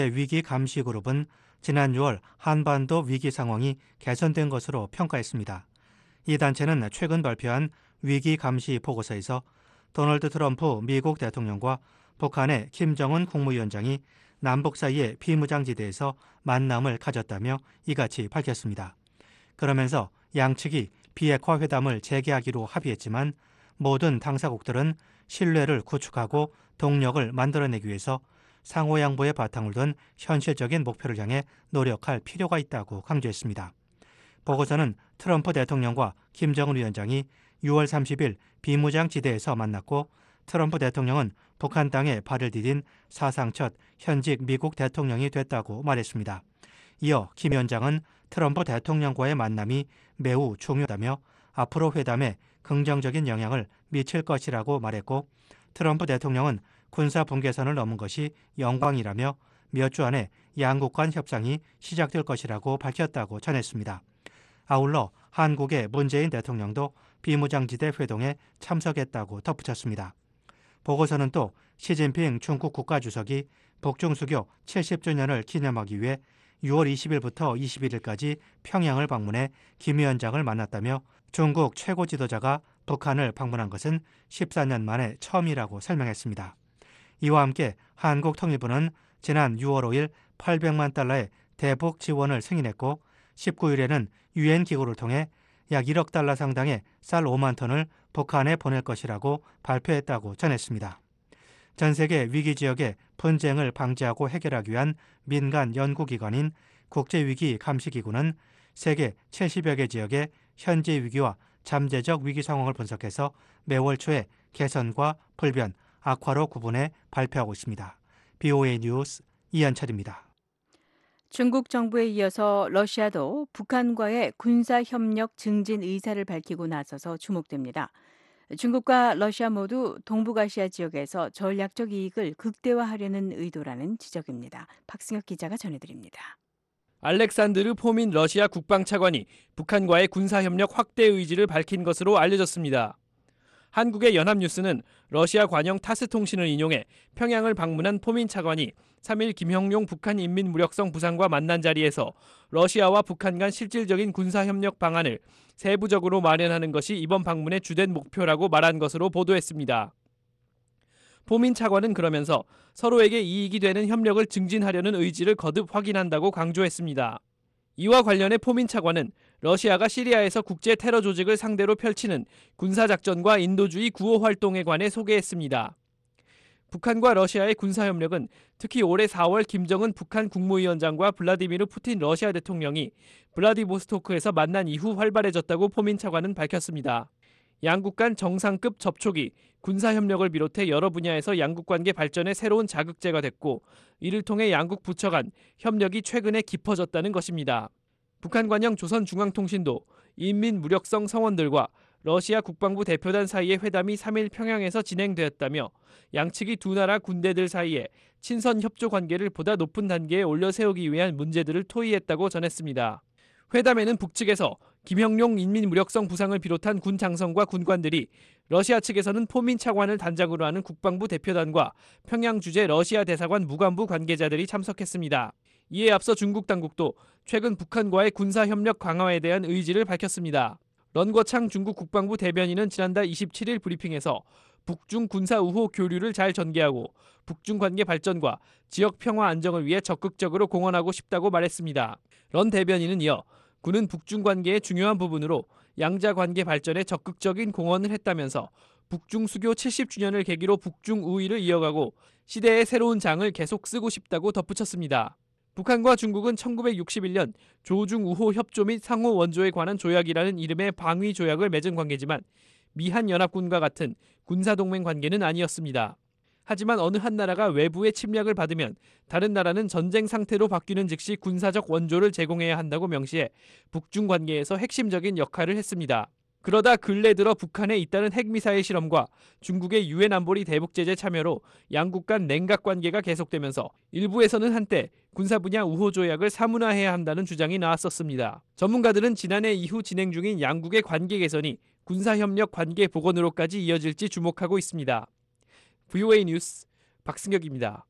국제위기감시그룹은 지난 6월 한반도 위기 상황이 개선된 것으로 평가했습니다. 이 단체는 최근 발표한 위기감시 보고서에서 도널드 트럼프 미국 대통령과 북한의 김정은 국무위원장이 남북 사이의 비무장지대에서 만남을 가졌다며 이같이 밝혔습니다. 그러면서 양측이 비핵화 회담을 재개하기로 합의했지만 모든 당사국들은 신뢰를 구축하고 동력을 만들어내기 위해서 상호 양보의 바탕을 둔 현실적인 목표를 향해 노력할 필요가 있다고 강조했습니다. 보고서는 트럼프 대통령과 김정은 위원장이 6월 30일 비무장지대에서 만났고 트럼프 대통령은 북한 땅에 발을 디딘 사상 첫 현직 미국 대통령이 됐다고 말했습니다. 이어 김 위원장은 트럼프 대통령과의 만남이 매우 중요하다며 앞으로 회담에 긍정적인 영향을 미칠 것이라고 말했고 트럼프 대통령은 군사 분계선을 넘은 것이 영광이라며 몇 주 안에 양국 간 협상이 시작될 것이라고 밝혔다고 전했습니다. 아울러 한국의 문재인 대통령도 비무장지대 회동에 참석했다고 덧붙였습니다. 보고서는 또 시진핑 중국 국가주석이 북중수교 70주년을 기념하기 위해 6월 20일부터 21일까지 평양을 방문해 김 위원장을 만났다며 중국 최고 지도자가 북한을 방문한 것은 14년 만에 처음이라고 설명했습니다. 이와 함께 한국통일부는 지난 6월 5일 800만 달러의 대북 지원을 승인했고 19일에는 유엔 기구를 통해 약 1억 달러 상당의 쌀 5만 톤을 북한에 보낼 것이라고 발표했다고 전했습니다. 전 세계 위기 지역의 분쟁을 방지하고 해결하기 위한 민간 연구기관인 국제위기감시기구는 세계 70여 개 지역의 현재 위기와 잠재적 위기 상황을 분석해서 매월 초에 개선과 불변, 악화로 구분해 발표하고 있습니다. BOA 뉴스 이현철입니다. 중국 정부에 이어서 러시아도 북한과의 군사협력 증진 의사를 밝히고 나서서 주목됩니다. 중국과 러시아 모두 동북아시아 지역에서 전략적 이익을 극대화하려는 의도라는 지적입니다. 박승혁 기자가 전해드립니다. 알렉산드르 포민 러시아 국방차관이 북한과의 군사협력 확대 의지를 밝힌 것으로 알려졌습니다. 한국의 연합뉴스는 러시아 관영 타스통신을 인용해 평양을 방문한 포민 차관이 3일 김형룡 북한 인민무력성 부상과 만난 자리에서 러시아와 북한 간 실질적인 군사협력 방안을 세부적으로 마련하는 것이 이번 방문의 주된 목표라고 말한 것으로 보도했습니다. 포민 차관은 그러면서 서로에게 이익이 되는 협력을 증진하려는 의지를 거듭 확인한다고 강조했습니다. 이와 관련해 포민 차관은 러시아가 시리아에서 국제 테러 조직을 상대로 펼치는 군사작전과 인도주의 구호 활동에 관해 소개했습니다. 북한과 러시아의 군사협력은 특히 올해 4월 김정은 북한 국무위원장과 블라디미르 푸틴 러시아 대통령이 블라디보스토크에서 만난 이후 활발해졌다고 포민 차관은 밝혔습니다. 양국 간 정상급 접촉이 군사협력을 비롯해 여러 분야에서 양국 관계 발전에 새로운 자극제가 됐고 이를 통해 양국 부처 간 협력이 최근에 깊어졌다는 것입니다. 북한 관영 조선중앙통신도 인민무력성 성원들과 러시아 국방부 대표단 사이의 회담이 3일 평양에서 진행되었다며 양측이 두 나라 군대들 사이에 친선 협조 관계를 보다 높은 단계에 올려 세우기 위한 문제들을 토의했다고 전했습니다. 회담에는 북측에서 김형룡 인민무력성 부상을 비롯한 군 장성과 군관들이, 러시아 측에서는 포민 차관을 단장으로 하는 국방부 대표단과 평양 주재 러시아 대사관 무관부 관계자들이 참석했습니다. 이에 앞서 중국 당국도 최근 북한과의 군사협력 강화에 대한 의지를 밝혔습니다. 런거창 중국 국방부 대변인은 지난달 27일 브리핑에서 북중 군사 우호 교류를 잘 전개하고 북중 관계 발전과 지역 평화 안정을 위해 적극적으로 공헌하고 싶다고 말했습니다. 런 대변인은 이어 군은 북중 관계의 중요한 부분으로 양자 관계 발전에 적극적인 공헌을 했다면서 북중 수교 70주년을 계기로 북중 우위를 이어가고 시대의 새로운 장을 계속 쓰고 싶다고 덧붙였습니다. 북한과 중국은 1961년 조중 우호 협조 및 상호 원조에 관한 조약이라는 이름의 방위 조약을 맺은 관계지만 미한 연합군과 같은 군사동맹 관계는 아니었습니다. 하지만 어느 한 나라가 외부의 침략을 받으면 다른 나라는 전쟁 상태로 바뀌는 즉시 군사적 원조를 제공해야 한다고 명시해 북중 관계에서 핵심적인 역할을 했습니다. 그러다 근래 들어 북한의 잇따른 핵미사일 실험과 중국의 유엔 안보리 대북 제재 참여로 양국 간 냉각 관계가 계속되면서 일부에서는 한때 군사 분야 우호 조약을 사문화해야 한다는 주장이 나왔었습니다. 전문가들은 지난해 이후 진행 중인 양국의 관계 개선이 군사협력 관계 복원으로까지 이어질지 주목하고 있습니다. VOA 뉴스 박승혁입니다.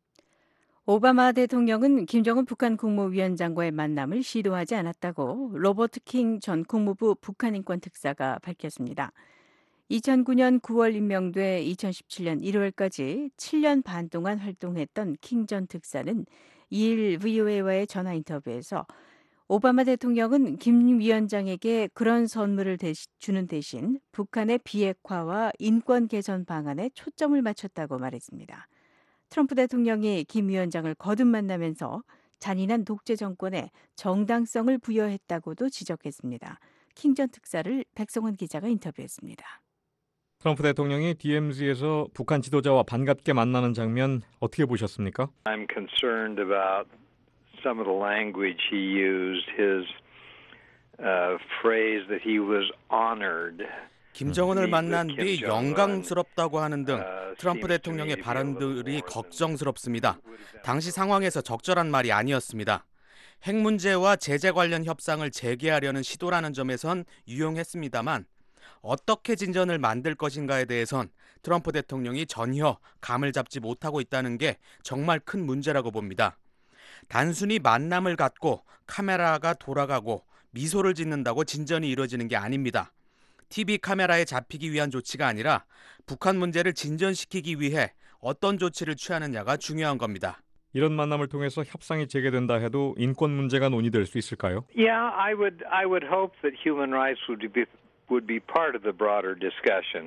오바마 대통령은 김정은 북한 국무위원장과의 만남을 시도하지 않았다고 로버트 킹 전 국무부 북한인권 특사가 밝혔습니다. 2009년 9월 임명돼 2017년 1월까지 7년 반 동안 활동했던 킹 전 특사는 2일 VOA와의 전화 인터뷰에서 오바마 대통령은 김 위원장에게 그런 선물을 주는 대신 북한의 비핵화와 인권 개선 방안에 초점을 맞췄다고 말했습니다. 트럼프 대통령이 김 위원장을 거듭 만나면서 잔인한 독재 정권에 정당성을 부여했다고도 지적했습니다. 킹 전 특사를 백성원 기자가 인터뷰했습니다. 트럼프 대통령이 DMZ에서 북한 지도자와 반갑게 만나는 장면 어떻게 보셨습니까? I'm concerned about some of the language he used, his phrase that he was honored. 김정은을 만난 뒤 영광스럽다고 하는 등 트럼프 대통령의 발언들이 걱정스럽습니다. 당시 상황에서 적절한 말이 아니었습니다. 핵 문제와 제재 관련 협상을 재개하려는 시도라는 점에선 유용했습니다만 어떻게 진전을 만들 것인가에 대해선 트럼프 대통령이 전혀 감을 잡지 못하고 있다는 게 정말 큰 문제라고 봅니다. 단순히 만남을 갖고 카메라가 돌아가고 미소를 짓는다고 진전이 이루어지는 게 아닙니다. TV 카메라에 잡히기 위한 조치가 아니라 북한 문제를 진전시키기 위해 어떤 조치를 취하느냐가 중요한 겁니다. 이런 만남을 통해서 협상이 재개된다 해도 인권 문제가 논의될 수 있을까요? Yeah, I would hope that human rights would be part of the broader discussion.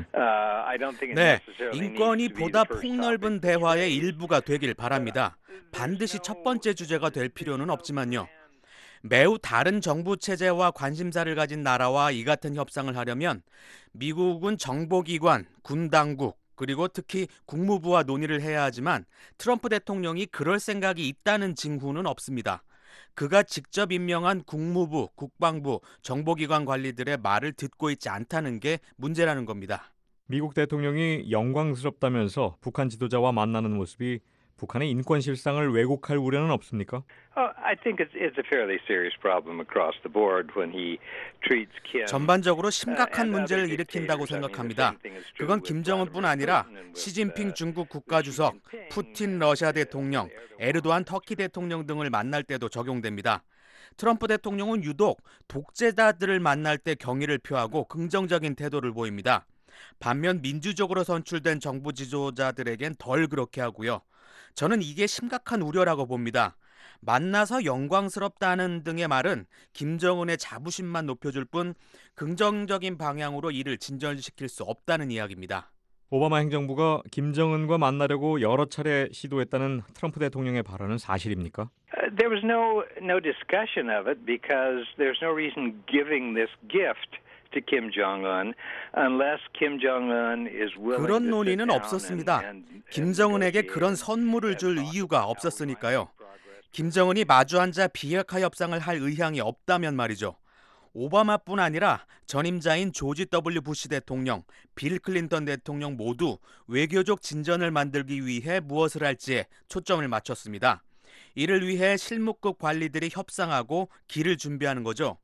I don't think it necessarily 인권이 보다 폭넓은 대화의 일부가 되길 바랍니다. 반드시 첫 번째 주제가 될 필요는 없지만요. 매우 다른 정부 체제와 관심사를 가진 나라와 이 같은 협상을 하려면 미국은 정보기관, 군당국, 그리고 특히 국무부와 논의를 해야 하지만 트럼프 대통령이 그럴 생각이 있다는 징후는 없습니다. 그가 직접 임명한 국무부, 국방부, 정보기관 관리들의 말을 듣고 있지 않다는 게 문제라는 겁니다. 미국 대통령이 영광스럽다면서 북한 지도자와 만나는 모습이 북한의 인권 실상을 왜곡할 우려는 없습니까? I think it's a fairly serious problem across the board when he treats Kim. 전반적으로 심각한 문제를 일으킨다고 생각합니다. 그건 김정은뿐 아니라 시진핑 중국 국가주석, 푸틴 러시아 대통령, 에르도안 터키 대통령 등을 만날 때도 적용됩니다. 트럼프 대통령은 유독 독재자들을 만날 때 경의를 표하고 긍정적인 태도를 보입니다. 반면 민주적으로 선출된 정부 지도자들에겐 덜 그렇게 하고요. 저는 이게 심각한 우려라고 봅니다. 만나서 영광스럽다는 등의 말은 김정은의 자부심만 높여줄 뿐 긍정적인 방향으로 일을 진전시킬 수 없다는 이야기입니다. 오바마 행정부가 김정은과 만나려고 여러 차례 시도했다는 트럼프 대통령의 발언은 사실입니까? There was no discussion of it because there's no reason giving this gift to Kim Jong-un unless Kim Jong-un is willing 그런 to sit 논의는 down 없었습니다. and 김정은에게 그런 선물을 줄 이유가 없었으니까요. 김정은이 마주 앉아 비핵화 협상을 할 의향이 없다면 말이죠. 오바마뿐 아니라 전임자인 조지 W. 부시 대통령, 빌 클린턴 대통령 모두 외교적 진전을 만들기 위해 무엇을 할지에 초점을 맞췄습니다. 이를 위해 실무급 관리들이 협상하고 길을 준비하는 거죠.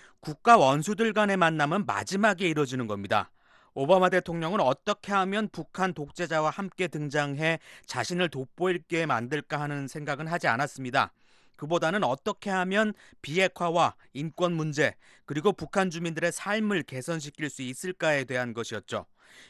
국가 원수들 간의 만남은 마지막에 이뤄지는 겁니다. 오바마 대통령은 어떻게 하면 북한 독재자와 함께 등장해 자신을 돋보이게 만들까 하는 생각은 하지 않았습니다. 그보다는 어떻게 하면 비핵화와 인권 문제 그리고 북한 주민들의 삶을 개선시킬 수 있을까에 대한 것이었죠.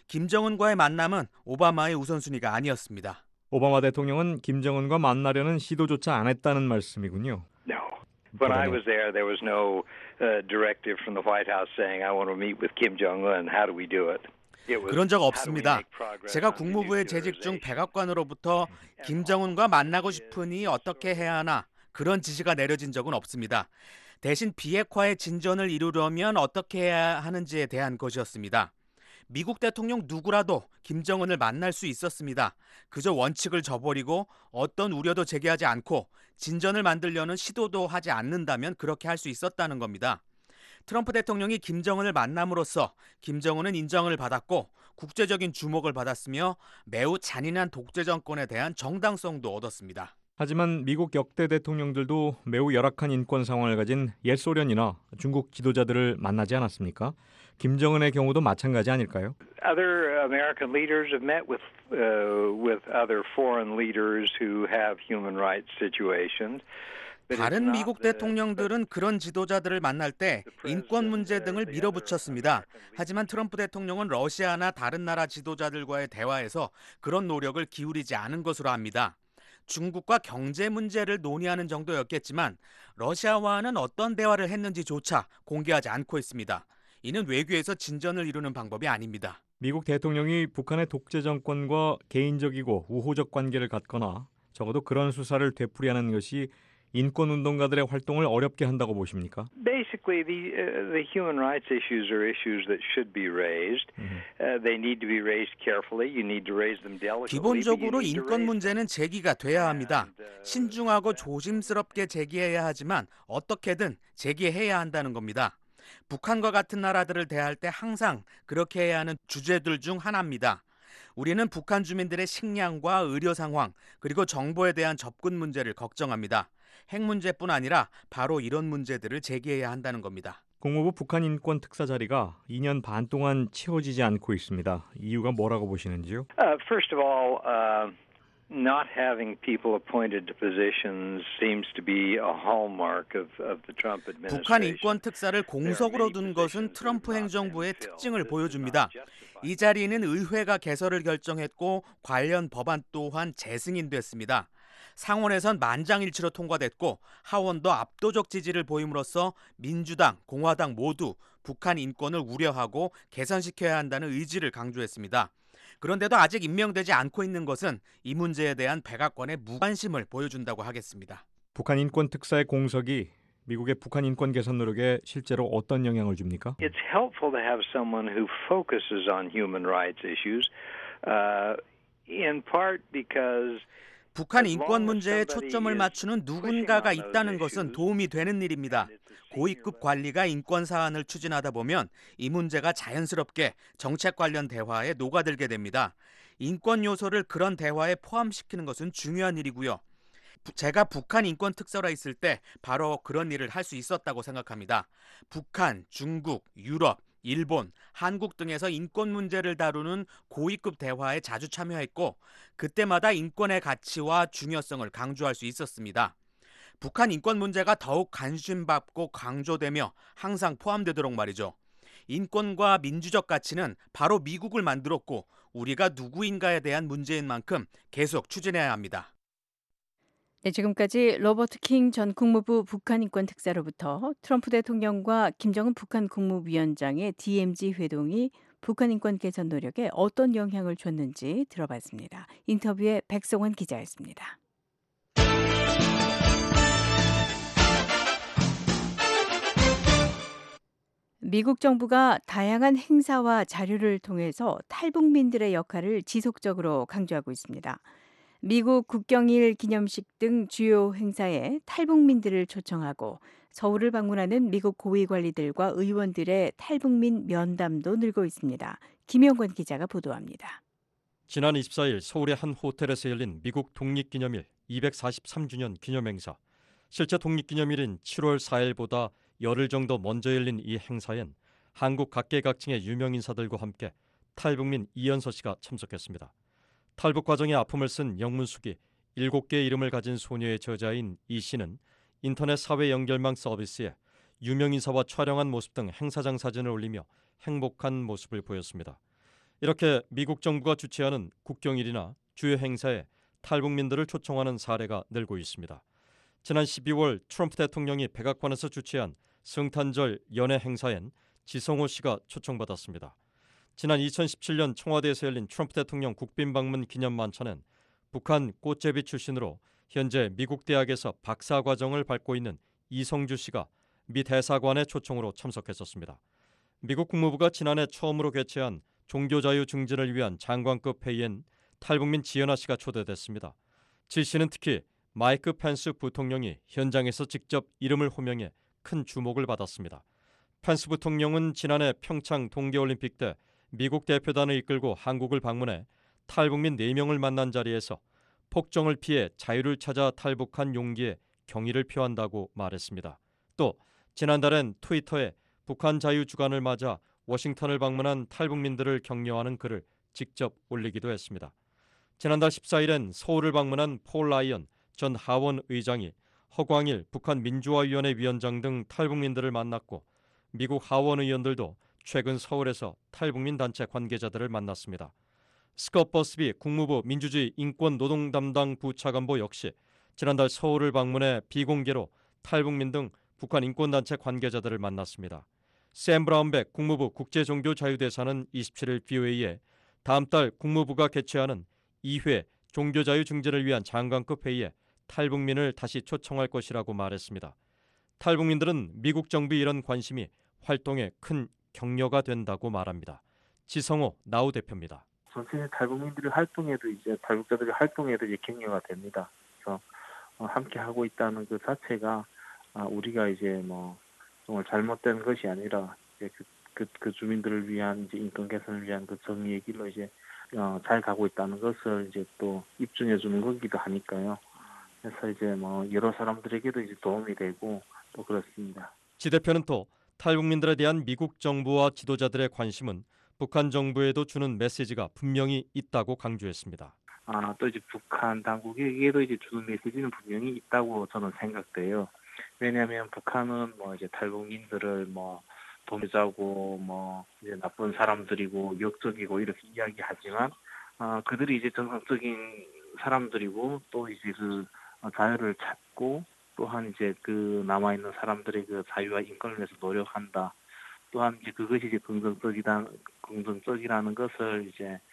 김정은과의 만남은 오바마의 우선순위가 아니었습니다. 오바마 대통령은 김정은과 만나려는 시도조차 안 했다는 말씀이군요. No. When I was there was no directive from the White House saying I want to meet with Kim Jong-un. How do we do it? 그런 적 없습니다. 제가 국무부에 재직 중 백악관으로부터 김정은과 만나고 싶으니 어떻게 해야 하나 그런 지시가 내려진 적은 없습니다. 대신 비핵화의 진전을 이루려면 어떻게 해야 하는지에 대한 것이었습니다. 미국 대통령 누구라도 김정은을 만날 수 있었습니다. 그저 원칙을 저버리고 어떤 우려도 제기하지 않고 진전을 만들려는 시도도 하지 않는다면 그렇게 할 수 있었다는 겁니다. 트럼프 대통령이 김정은을 만남으로써 김정은은 인정을 받았고 국제적인 주목을 받았으며 매우 잔인한 독재 정권에 대한 정당성도 얻었습니다. 하지만 미국 역대 대통령들도 매우 열악한 인권 상황을 가진 옛 소련이나 중국 지도자들을 만나지 않았습니까? 김정은의 경우도 마찬가지 아닐까요? Other American leaders have met with other foreign leaders who have human rights situations. 다른 미국 대통령들은 그런 지도자들을 만날 때 인권 문제 등을 밀어붙였습니다. 하지만 트럼프 대통령은 러시아나 다른 나라 지도자들과의 대화에서 그런 노력을 기울이지 않은 것으로 압니다. 중국과 경제 문제를 논의하는 정도였겠지만 러시아와는 어떤 대화를 했는지조차 공개하지 않고 있습니다. 이는 외교에서 진전을 이루는 방법이 아닙니다. 미국 대통령이 북한의 독재 정권과 개인적이고 우호적 관계를 갖거나 적어도 그런 수사를 되풀이하는 것이 인권운동가들의 활동을 어렵게 한다고 보십니까? Basically, the human rights issues are issues that should be raised. They need to be raised carefully. You need to raise them delicately. 기본적으로 인권 문제는 제기가 돼야 합니다. 신중하고 조심스럽게 제기해야 하지만 어떻게든 제기해야 한다는 겁니다. 북한과 같은 나라들을 대할 때 항상 그렇게 해야 하는 주제들 중 하나입니다. 우리는 북한 주민들의 식량과 의료 상황 그리고 정보에 대한 접근 문제를 걱정합니다. 핵 문제뿐 아니라 바로 이런 문제들을 제기해야 한다는 겁니다. 국무부 북한 인권 특사 자리가 2년 반 동안 채워지지 않고 있습니다. 이유가 뭐라고 보시는지요? First of all, not having people appointed to positions seems to be a hallmark of the Trump administration. 북한 인권 특사를 공석으로 둔 것은 트럼프 행정부의 특징을 보여줍니다. 이 자리는 의회가 개설을 결정했고 관련 법안 또한 재승인됐습니다. 상원에선 만장일치로 통과됐고 하원도 압도적 지지를 보임으로써 민주당, 공화당 모두 북한 인권을 우려하고 개선시켜야 한다는 의지를 강조했습니다. 그런데도 아직 임명되지 않고 있는 것은 이 문제에 대한 백악관의 무관심을 보여준다고 하겠습니다. 북한 인권 특사의 공석이 미국의 북한 인권 개선 노력에 실제로 어떤 영향을 줍니까? It's helpful to have someone who focuses on human rights issues, in part because 북한 인권 문제에 초점을 맞추는 누군가가 있다는 것은 도움이 되는 일입니다. 고위급 관리가 인권 사안을 추진하다 보면 이 문제가 자연스럽게 정책 관련 대화에 녹아들게 됩니다. 인권 요소를 그런 대화에 포함시키는 것은 중요한 일이고요. 제가 북한 인권 특사로 있을 때 바로 그런 일을 할 수 있었다고 생각합니다. 북한, 중국, 유럽, 일본, 한국 등에서 인권 문제를 다루는 고위급 대화에 자주 참여했고 그때마다 인권의 가치와 중요성을 강조할 수 있었습니다. 북한 인권 문제가 더욱 관심받고 강조되며 항상 포함되도록 말이죠. 인권과 민주적 가치는 바로 미국을 만들었고 우리가 누구인가에 대한 문제인 만큼 계속 추진해야 합니다. 네, 지금까지 로버트 킹 전 국무부 북한 인권 특사로부터 트럼프 대통령과 김정은 북한 국무위원장의 DMZ 회동이 북한 인권 개선 노력에 어떤 영향을 줬는지 들어봤습니다. 인터뷰에 백성원 기자였습니다. 미국 정부가 다양한 행사와 자료를 통해서 탈북민들의 역할을 지속적으로 강조하고 있습니다. 미국 국경일 기념식 등 주요 행사에 탈북민들을 초청하고 서울을 방문하는 미국 고위관리들과 의원들의 탈북민 면담도 늘고 있습니다. 김영권 기자가 보도합니다. 지난 24일 서울의 한 호텔에서 열린 미국 독립기념일 243주년 기념행사. 실제 독립기념일인 7월 4일보다 열흘 정도 먼저 열린 이 행사엔 한국 각계각층의 유명 인사들과 함께 탈북민 이연서 씨가 참석했습니다. 탈북 과정의 아픔을 쓴 영문수기 7개의 이름을 가진 소녀의 저자인 이 씨는 인터넷 사회 연결망 서비스에 유명 인사와 촬영한 모습 등 행사장 사진을 올리며 행복한 모습을 보였습니다. 이렇게 미국 정부가 주최하는 국경일이나 주요 행사에 탈북민들을 초청하는 사례가 늘고 있습니다. 지난 12월 트럼프 대통령이 백악관에서 주최한 성탄절 연회 행사엔 지성호 씨가 초청받았습니다. 지난 2017년 청와대에서 열린 트럼프 대통령 국빈 방문 기념 만찬엔 북한 꽃제비 출신으로 현재 미국 대학에서 박사 과정을 밟고 있는 이성주 씨가 미 대사관의 초청으로 참석했었습니다. 미국 국무부가 지난해 처음으로 개최한 종교자유 증진을 위한 장관급 회의엔 탈북민 지연아 씨가 초대됐습니다. 지 씨는 특히 마이크 펜스 부통령이 현장에서 직접 이름을 호명해 큰 주목을 받았습니다. 펜스 부통령은 지난해 평창 동계올림픽 때 미국 대표단을 이끌고 한국을 방문해 탈북민 4명을 만난 자리에서 폭정을 피해 자유를 찾아 탈북한 용기에 경의를 표한다고 말했습니다. 또 지난달엔 트위터에 북한 자유 주간을 맞아 워싱턴을 방문한 탈북민들을 격려하는 글을 직접 올리기도 했습니다. 지난달 14일엔 서울을 방문한 폴 라이언 전 하원 의장이 허광일 북한 민주화위원회 위원장 등 탈북민들을 만났고 미국 하원 의원들도 최근 서울에서 탈북민 단체 관계자들을 만났습니다. 스콧 버스비 국무부 민주주의 인권 노동 담당 부차관보 역시 지난달 서울을 방문해 비공개로 탈북민 등 북한 인권단체 관계자들을 만났습니다. 샘 브라운백 국무부 국제종교자유대사는 27일 VOA에 다음 달 국무부가 개최하는 2회 종교자유 증진을 위한 장관급 회의에 탈북민을 다시 초청할 것이라고 말했습니다. 탈북민들은 미국 정부의 이런 관심이 활동에 큰 격려가 된다고 말합니다. 지성호 나우 대표입니다. 전체 탈북민들의 활동에도 탈북자들의 활동에도 격려가 됩니다. 그래서 함께 하고 있다는 그 자체가 우리가 정말 잘못된 것이 아니라 그 주민들을 위한 인권 개선을 위한 그 정의의 길로 잘 가고 있다는 것을 또 입증해 주는 거기도 하니까요. 그래서 여러 사람들에게도 도움이 되고 또 그렇습니다. 지 대표는 또 탈북민들에 대한 미국 정부와 지도자들의 관심은 북한 정부에도 주는 메시지가 분명히 있다고 강조했습니다. 또 북한 당국에게도 주는 메시지는 분명히 있다고 저는 생각돼요. 왜냐하면 북한은 탈북민들을 범죄자고 나쁜 사람들이고 역적이고 이렇게 이야기하지만 그들이 정상적인 사람들이고 또 그 자유를 찾고 또한 그 남아 있는 사람들의 그 자유와 인권을 위해서 노력한다. 또한 그것이 긍정적이라는 것을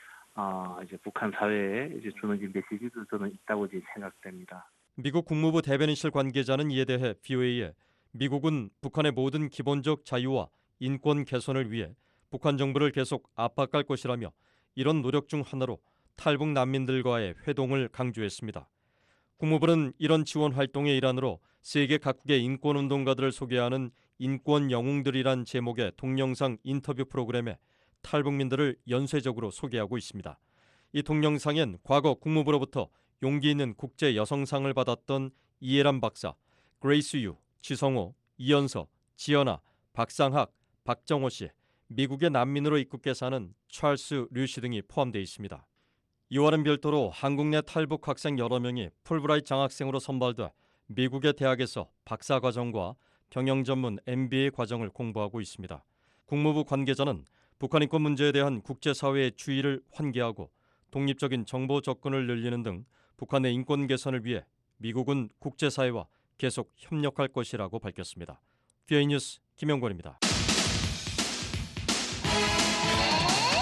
북한 사회에 주는 메시지도 저는 있다고 생각됩니다. 미국 국무부 대변인실 관계자는 이에 대해 VOA에 미국은 북한의 모든 기본적 자유와 인권 개선을 위해 북한 정부를 계속 압박할 것이라며 이런 노력 중 하나로 탈북 난민들과의 회동을 강조했습니다. 국무부는 이런 지원 활동의 일환으로 세계 각국의 인권운동가들을 소개하는 인권 영웅들이란 제목의 동영상 인터뷰 프로그램에 탈북민들을 연쇄적으로 소개하고 있습니다. 이 동영상엔 과거 국무부로부터 용기 있는 국제 여성상을 받았던 이해람 박사, 그레이스 유, 지성호, 이연서, 지연아, 박상학, 박정호 씨, 미국의 난민으로 입국해 사는 찰스 류씨 등이 포함되어 있습니다. 이와는 별도로 한국 내 탈북 학생 여러 명이 풀브라이트 장학생으로 선발돼 미국의 대학에서 박사 과정과 경영 전문 MBA 과정을 공부하고 있습니다. 국무부 관계자는 북한 인권 문제에 대한 국제사회의 주의를 환기하고 독립적인 정보 접근을 늘리는 등 북한의 인권 개선을 위해 미국은 국제사회와 계속 협력할 것이라고 밝혔습니다. VOA 뉴스 김영권입니다.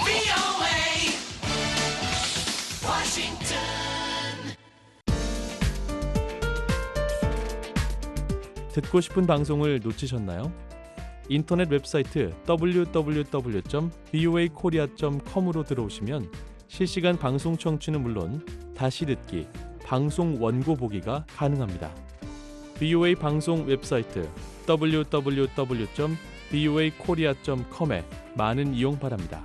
워싱턴. 듣고 싶은 방송을 놓치셨나요? 인터넷 웹사이트 www.voakorea.com으로 들어오시면 실시간 방송 청취는 물론 다시 듣기, 방송 원고 보기가 가능합니다. VOA 방송 웹사이트 www.voakorea.com에 많은 이용 바랍니다.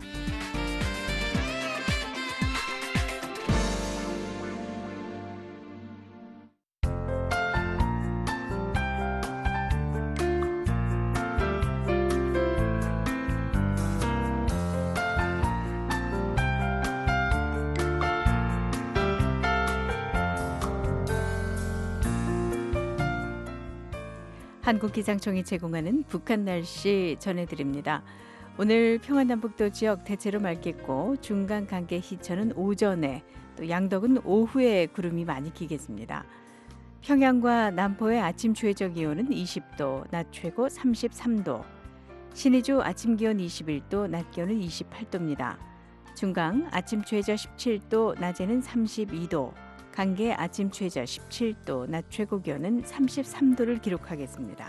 한국기상청이 제공하는 북한 날씨 전해드립니다. 오늘 평안남북도 지역 대체로 맑겠고 중간 간계 희천은 오전에 또 양덕은 오후에 구름이 많이 끼겠습니다. 평양과 남포의 아침 최저 기온은 20도, 낮 최고 33도. 신의주 아침 기온 21도, 낮 기온은 28도입니다. 중강 아침 최저 17도, 낮에는 32도. 간계 아침 최저 17도, 낮 최고 기온은 33도를 기록하겠습니다.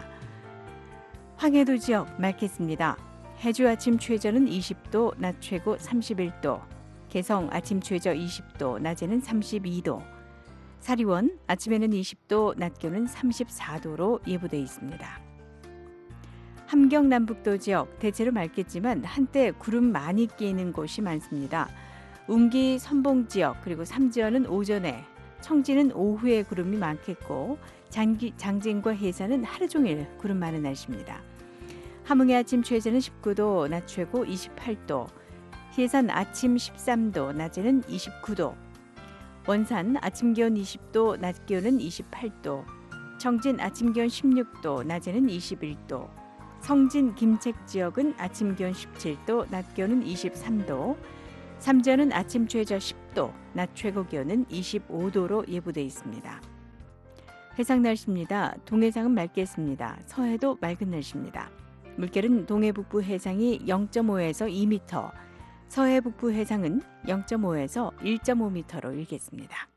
황해도 지역 맑겠습니다. 해주 아침 최저는 20도, 낮 최고 31도. 개성 아침 최저 20도, 낮에는 32도. 사리원 아침에는 20도, 낮 기온은 34도로 예보돼 있습니다. 함경 남북도 지역 대체로 맑겠지만 한때 구름 많이 끼는 곳이 많습니다. 운기 선봉 지역 그리고 삼지연은 오전에, 청진은 오후에 구름이 많겠고 장진과 해산은 하루 종일 구름 많은 날씨입니다. 함흥의 아침 최저는 19도, 낮 최고 28도. 해산 아침 13도, 낮에는 29도. 원산 아침 기온 20도, 낮 기온은 28도. 청진 아침 기온 16도, 낮에는 21도. 성진 김책 지역은 아침 기온 17도, 낮 기온은 23도. 삼지연은 아침 최저 10도, 낮 최고 기온은 25도로 예보돼 있습니다. 해상 날씨입니다. 동해상은 맑겠습니다. 서해도 맑은 날씨입니다. 물결은 동해 북부 해상이 0.5에서 2m, 서해 북부 해상은 0.5에서 1.5m로 일겠습니다.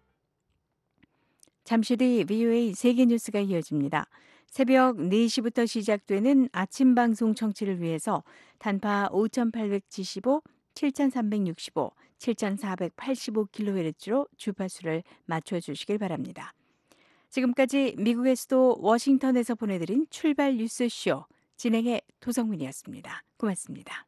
잠시 뒤 VOA 세계 뉴스가 이어집니다. 새벽 4시부터 시작되는 아침 방송 청취를 위해서 단파 5875, 7365, 7485kHz로 주파수를 맞춰주시길 바랍니다. 지금까지 미국의 수도 워싱턴에서 보내드린 출발 뉴스쇼 진행의 도성민이었습니다. 고맙습니다.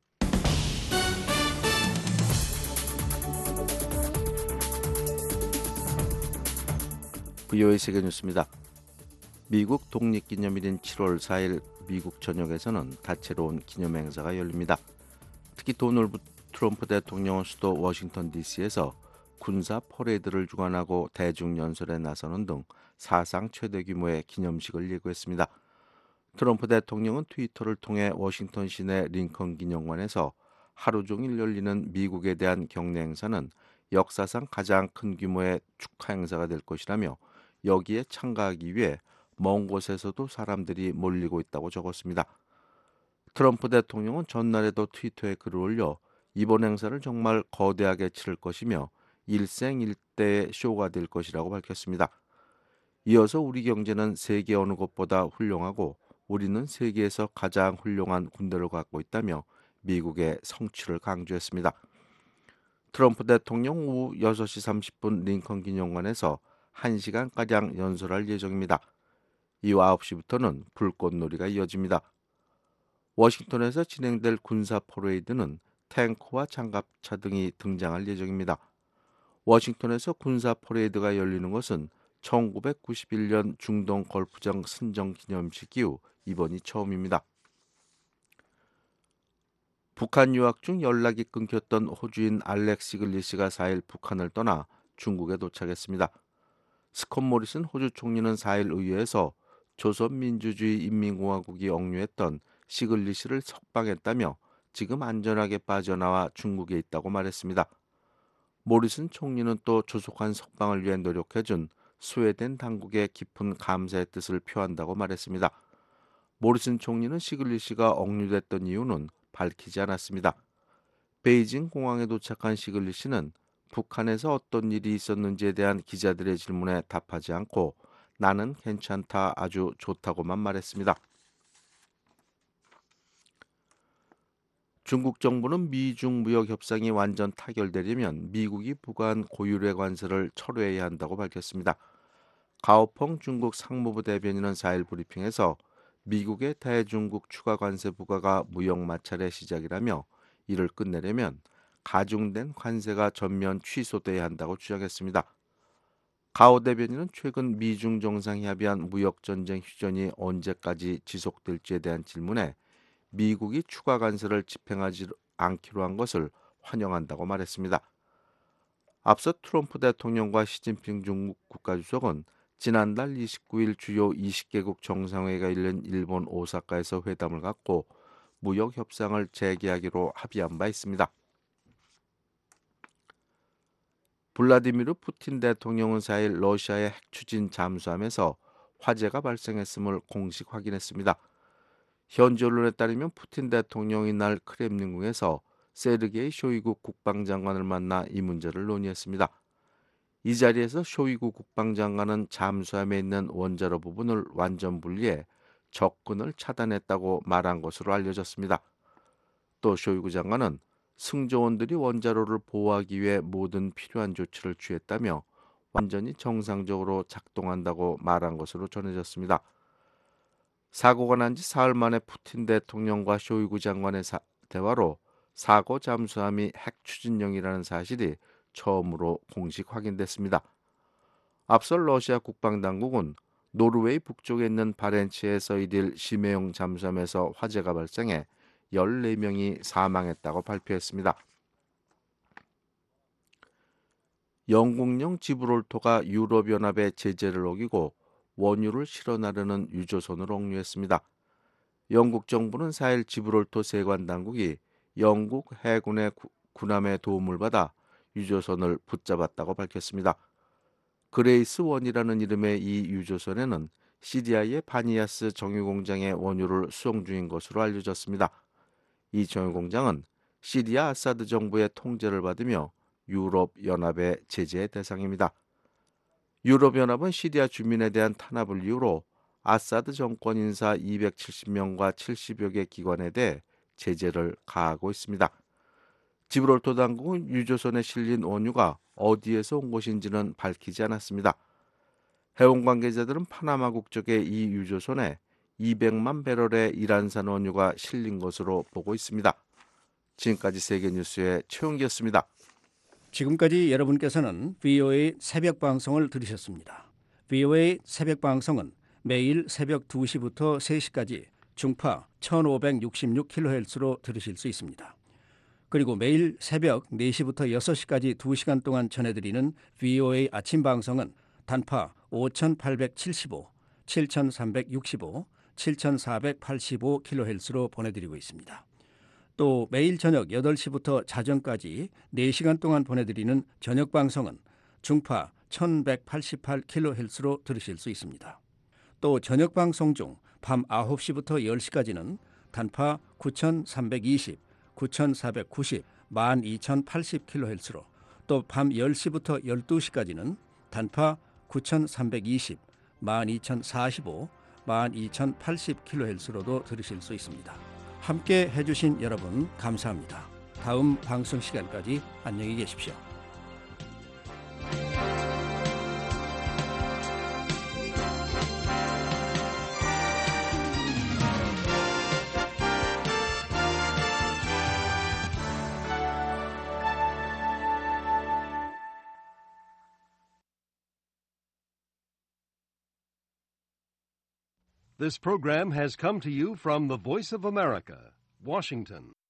VOA 세계 뉴스입니다. 미국 독립기념일인 7월 4일 미국 전역에서는 다채로운 기념행사가 열립니다. 특히 도널드 트럼프 대통령은 수도 워싱턴 DC에서 군사 퍼레이드를 주관하고 대중연설에 나서는 등 사상 최대 규모의 기념식을 예고했습니다. 트럼프 대통령은 트위터를 통해 워싱턴 시내 링컨 기념관에서 하루 종일 열리는 미국에 대한 경례 행사는 역사상 가장 큰 규모의 축하 행사가 될 것이라며 여기에 참가하기 위해 먼 곳에서도 사람들이 몰리고 있다고 적었습니다. 트럼프 대통령은 전날에도 트위터에 글을 올려 이번 행사를 정말 거대하게 치를 것이며 일생일대의 쇼가 될 것이라고 밝혔습니다. 이어서 우리 경제는 세계 어느 곳보다 훌륭하고 우리는 세계에서 가장 훌륭한 군대를 갖고 있다며 미국의 성취를 강조했습니다. 트럼프 대통령 오후 6시 30분 링컨 기념관에서 1시간가량 연설할 예정입니다. 이후 9시부터는 불꽃놀이가 이어집니다. 워싱턴에서 진행될 군사 퍼레이드는 탱크와 장갑차 등이 등장할 예정입니다. 워싱턴에서 군사 퍼레이드가 열리는 것은 1991년 중동 걸프전 선정 기념식 이후 이번이 처음입니다. 북한 유학 중 연락이 끊겼던 호주인 알렉 시글리시가 4일 북한을 떠나 중국에 도착했습니다. 스콧 모리슨 호주 총리는 4일 의회에서 조선민주주의 인민공화국이 억류했던 시글리시를 석방했다며 지금 안전하게 빠져나와 중국에 있다고 말했습니다. 모리슨 총리는 또 조속한 석방을 위해 노력해준 스웨덴 당국의 깊은 감사의 뜻을 표한다고 말했습니다. 모리슨 총리는 시글리시가 억류됐던 이유는 밝히지 않았습니다. 베이징 공항에 도착한 시글리시는 북한에서 어떤 일이 있었는지에 대한 기자들의 질문에 답하지 않고 나는 괜찮다, 아주 좋다고만 말했습니다. 중국 정부는 미중 무역 협상이 완전 타결되려면 미국이 부과한 고율의 관세를 철회해야 한다고 밝혔습니다. 가오펑 중국 상무부 대변인은 4일 브리핑에서 미국의 대중국 추가 관세 부과가 무역 마찰의 시작이라며 이를 끝내려면 가중된 관세가 전면 취소돼야 한다고 주장했습니다. 가오 대변인은 최근 미중 정상이 합의한 무역전쟁 휴전이 언제까지 지속될지에 대한 질문에 미국이 추가 관세를 집행하지 않기로 한 것을 환영한다고 말했습니다. 앞서 트럼프 대통령과 시진핑 중국 국가주석은 지난달 29일 주요 20개국 정상회의가 열린 일본 오사카에서 회담을 갖고 무역 협상을 재개하기로 합의한 바 있습니다. 블라디미르 푸틴 대통령은 4일 러시아의 핵 추진 잠수함에서 화재가 발생했음을 공식 확인했습니다. 현지 언론에 따르면 푸틴 대통령이 날 크렘린궁에서 세르게이 쇼이구 국방장관을 만나 이 문제를 논의했습니다. 이 자리에서 쇼이구 국방장관은 잠수함에 있는 원자로 부분을 완전 분리해 접근을 차단했다고 말한 것으로 알려졌습니다. 또 쇼이구 장관은 승조원들이 원자로를 보호하기 위해 모든 필요한 조치를 취했다며 완전히 정상적으로 작동한다고 말한 것으로 전해졌습니다. 사고가 난 지 사흘 만에 푸틴 대통령과 쇼이구 장관의 대화로 사고 잠수함이 핵 추진용이라는 사실이 처음으로 공식 확인됐습니다. 앞서 러시아 국방당국은 노르웨이 북쪽에 있는 바렌츠해에서 1일 심해용 잠수함에서 화재가 발생해 14명이 사망했다고 발표했습니다. 영국령 지브롤터가 유럽연합의 제재를 어기고 원유를 실어나르는 유조선을 억류했습니다. 영국 정부는 4일 지브롤터 세관 당국이 영국 해군의 군함의 도움을 받아 유조선을 붙잡았다고 밝혔습니다. 그레이스 원이라는 이름의 이 유조선에는 시리아의 바니아스 정유공장의 원유를 수송 중인 것으로 알려졌습니다. 이 정유공장은 시리아 아사드 정부의 통제를 받으며 유럽연합의 제재 대상입니다. 유럽연합은 시리아 주민에 대한 탄압을 이유로 아사드 정권 인사 270명과 70여 개 기관에 대해 제재를 가하고 있습니다. 지브롤터 당국은 유조선에 실린 원유가 어디에서 온 것인지는 밝히지 않았습니다. 해운 관계자들은 파나마 국적의 이 유조선에 200만 배럴의 이란산 원유가 실린 것으로 보고 있습니다. 지금까지 세계뉴스의 최용기였습니다. 지금까지 여러분께서는 VOA 새벽 방송을 들으셨습니다. VOA 새벽 방송은 매일 새벽 2시부터 3시까지 중파 1566kHz로 들으실 수 있습니다. 그리고 매일 새벽 4시부터 6시까지 2시간 동안 전해드리는 VOA 아침 방송은 단파 5875, 7365, 7485kHz로 보내드리고 있습니다. 또 매일 저녁 8시부터 자정까지 4시간 동안 보내드리는 저녁 방송은 중파 1188kHz로 들으실 수 있습니다. 또 저녁 방송 중 밤 9시부터 10시까지는 단파 9320, 9490, 12080kHz로 또 밤 10시부터 12시까지는 단파 9320, 12045, 12080kHz로도 들으실 수 있습니다. 함께 해주신 여러분 감사합니다. 다음 방송 시간까지 안녕히 계십시오. This program has come to you from the Voice of America, Washington.